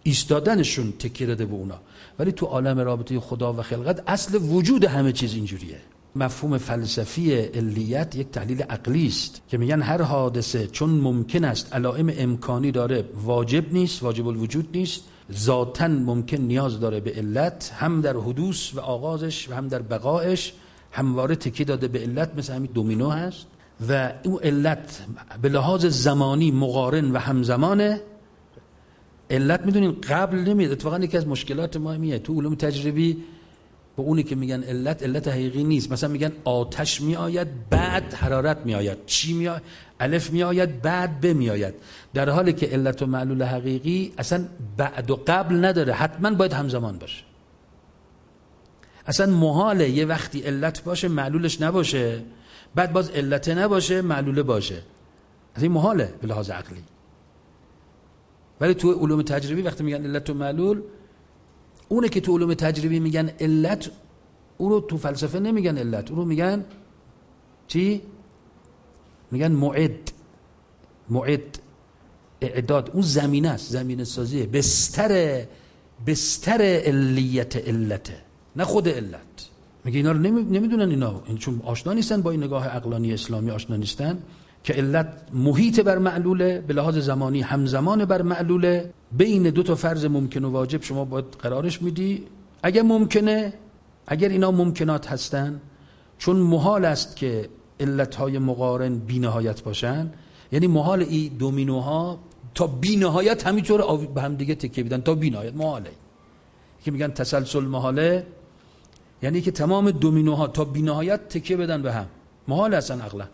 ایستادنشون تکیه داده به اونا. ولی تو عالم رابطه خدا و خلقت اصل وجود همه چیز اینجوریه. مفهوم فلسفی علیت یک تحلیل عقلی است که میگن هر حادثه چون ممکن است علائم امکانی داره واجب نیست، واجب الوجود نیست، ذاتاً ممکن نیاز داره به علت، هم در حدوث و آغازش و هم در بقایش همواره تکیه داده به علت، مثل همین دومینو هست و اون علت به لحاظ زمانی مقارن و همزمانه. علت میدونین قبل نمیاد. اتفاقا یکی از مشکلات ما میه تو علوم تجربی با اونی که میگن علت، علت حقیقی نیست. مثلا میگن آتش میآید بعد حرارت میآید، چی میآید؟ الف میآید بعد ب میآید، در حالی که علت و معلول حقیقی اصلا بعد و قبل نداره، حتما باید همزمان باشه. اصلا محاله یه وقتی علت باشه معلولش نباشه، بعد باز علت نباشه معلوله باشه. اصلا این محاله به لحاظ عقلی. ولی تو علوم تجربی وقتی میگن علت و معلول، اونه که تو علوم تجربی میگن علت، اون رو تو فلسفه نمیگن علت، اون رو میگن چی؟ میگن معد. معد اعداد، اون زمینه است، زمینه سازیه، بستر بستر علیت علته، نه خود علت. میگه اینا رو نمیدونن، اینا این چون آشنا نیستن با این نگاه عقلانی اسلامی، آشنا نیستن که علت محیط بر معلوله، به لحاظ زمانی همزمان بر معلوله، بین دو تا فرض ممکن و واجب شما باید قرارش میدی. اگر ممکنه، اگر اینا ممکنات هستن، چون محال است که علتهای مقارن بی نهایت باشن، یعنی محال ای دومینوها تا بی نهایت همینطور به هم دیگه تکیه بدن تا بی نهایت، محاله. که میگن تسلسل محاله، یعنی که تمام دومینوها تا بی نهایت تکیه بدن به هم، محال هستن عقلا.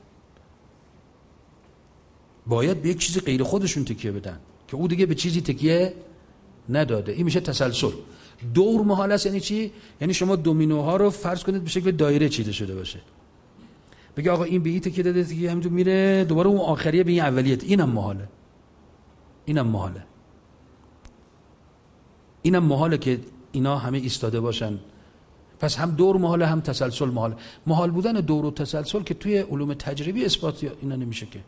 باید به یک چیزی غیر خودشون تکیه بدن که او دیگه به چیزی تکیه نداده. این میشه تسلسل. دور محال است یعنی چی؟ یعنی شما دومینوها رو فرض کنید به شکل دایره چیده شده باشه، بگه آقا این به این تکیه داده دیگه همینطور میره دوباره اون آخریه به این اولیت. اینم محاله، اینم محاله، اینم محاله که اینا همه ایستاده باشن. پس هم دور محاله هم تسلسل محاله. محال بودن دور و تسلسل که توی علوم تجربی اثبات اینا نمیشه که.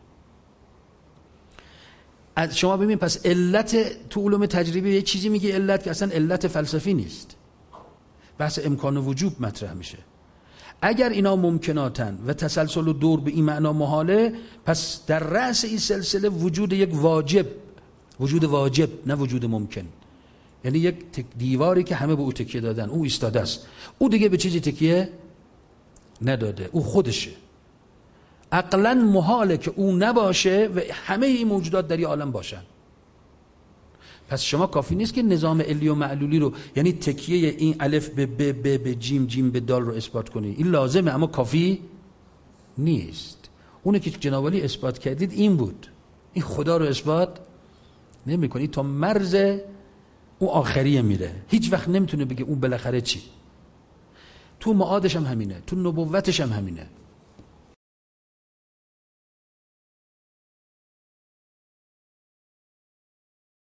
از شما ببین پس علت تو علوم تجربی یه چیزی میگه علت که اصلا علت فلسفی نیست، بحث امکان و وجوب مطرح میشه. اگر اینا ممکناتن و تسلسل و دور به این معنا محاله، پس در رأس این سلسله وجود یک واجب، وجود واجب نه وجود ممکن، یعنی یک دیواری که همه به او تکیه دادن، او ایستاده است، او دیگه به چیزی تکیه نداده، او خودشه. عقلا محاله که او نباشه و همه این موجودات در این عالم باشن. پس شما کافی نیست که نظام علی و معلولی رو، یعنی تکیه این الف به ب ب به جیم جیم به دال رو اثبات کنی. این لازمه اما کافی نیست. اونه که جناب علی اثبات کردید این بود. این خدا رو اثبات نمی کنی تا مرز اون آخریه میره، هیچ وقت نمیتونه بگه اون بالاخره چی. تو معادش هم همینه، تو نبوتش هم همینه.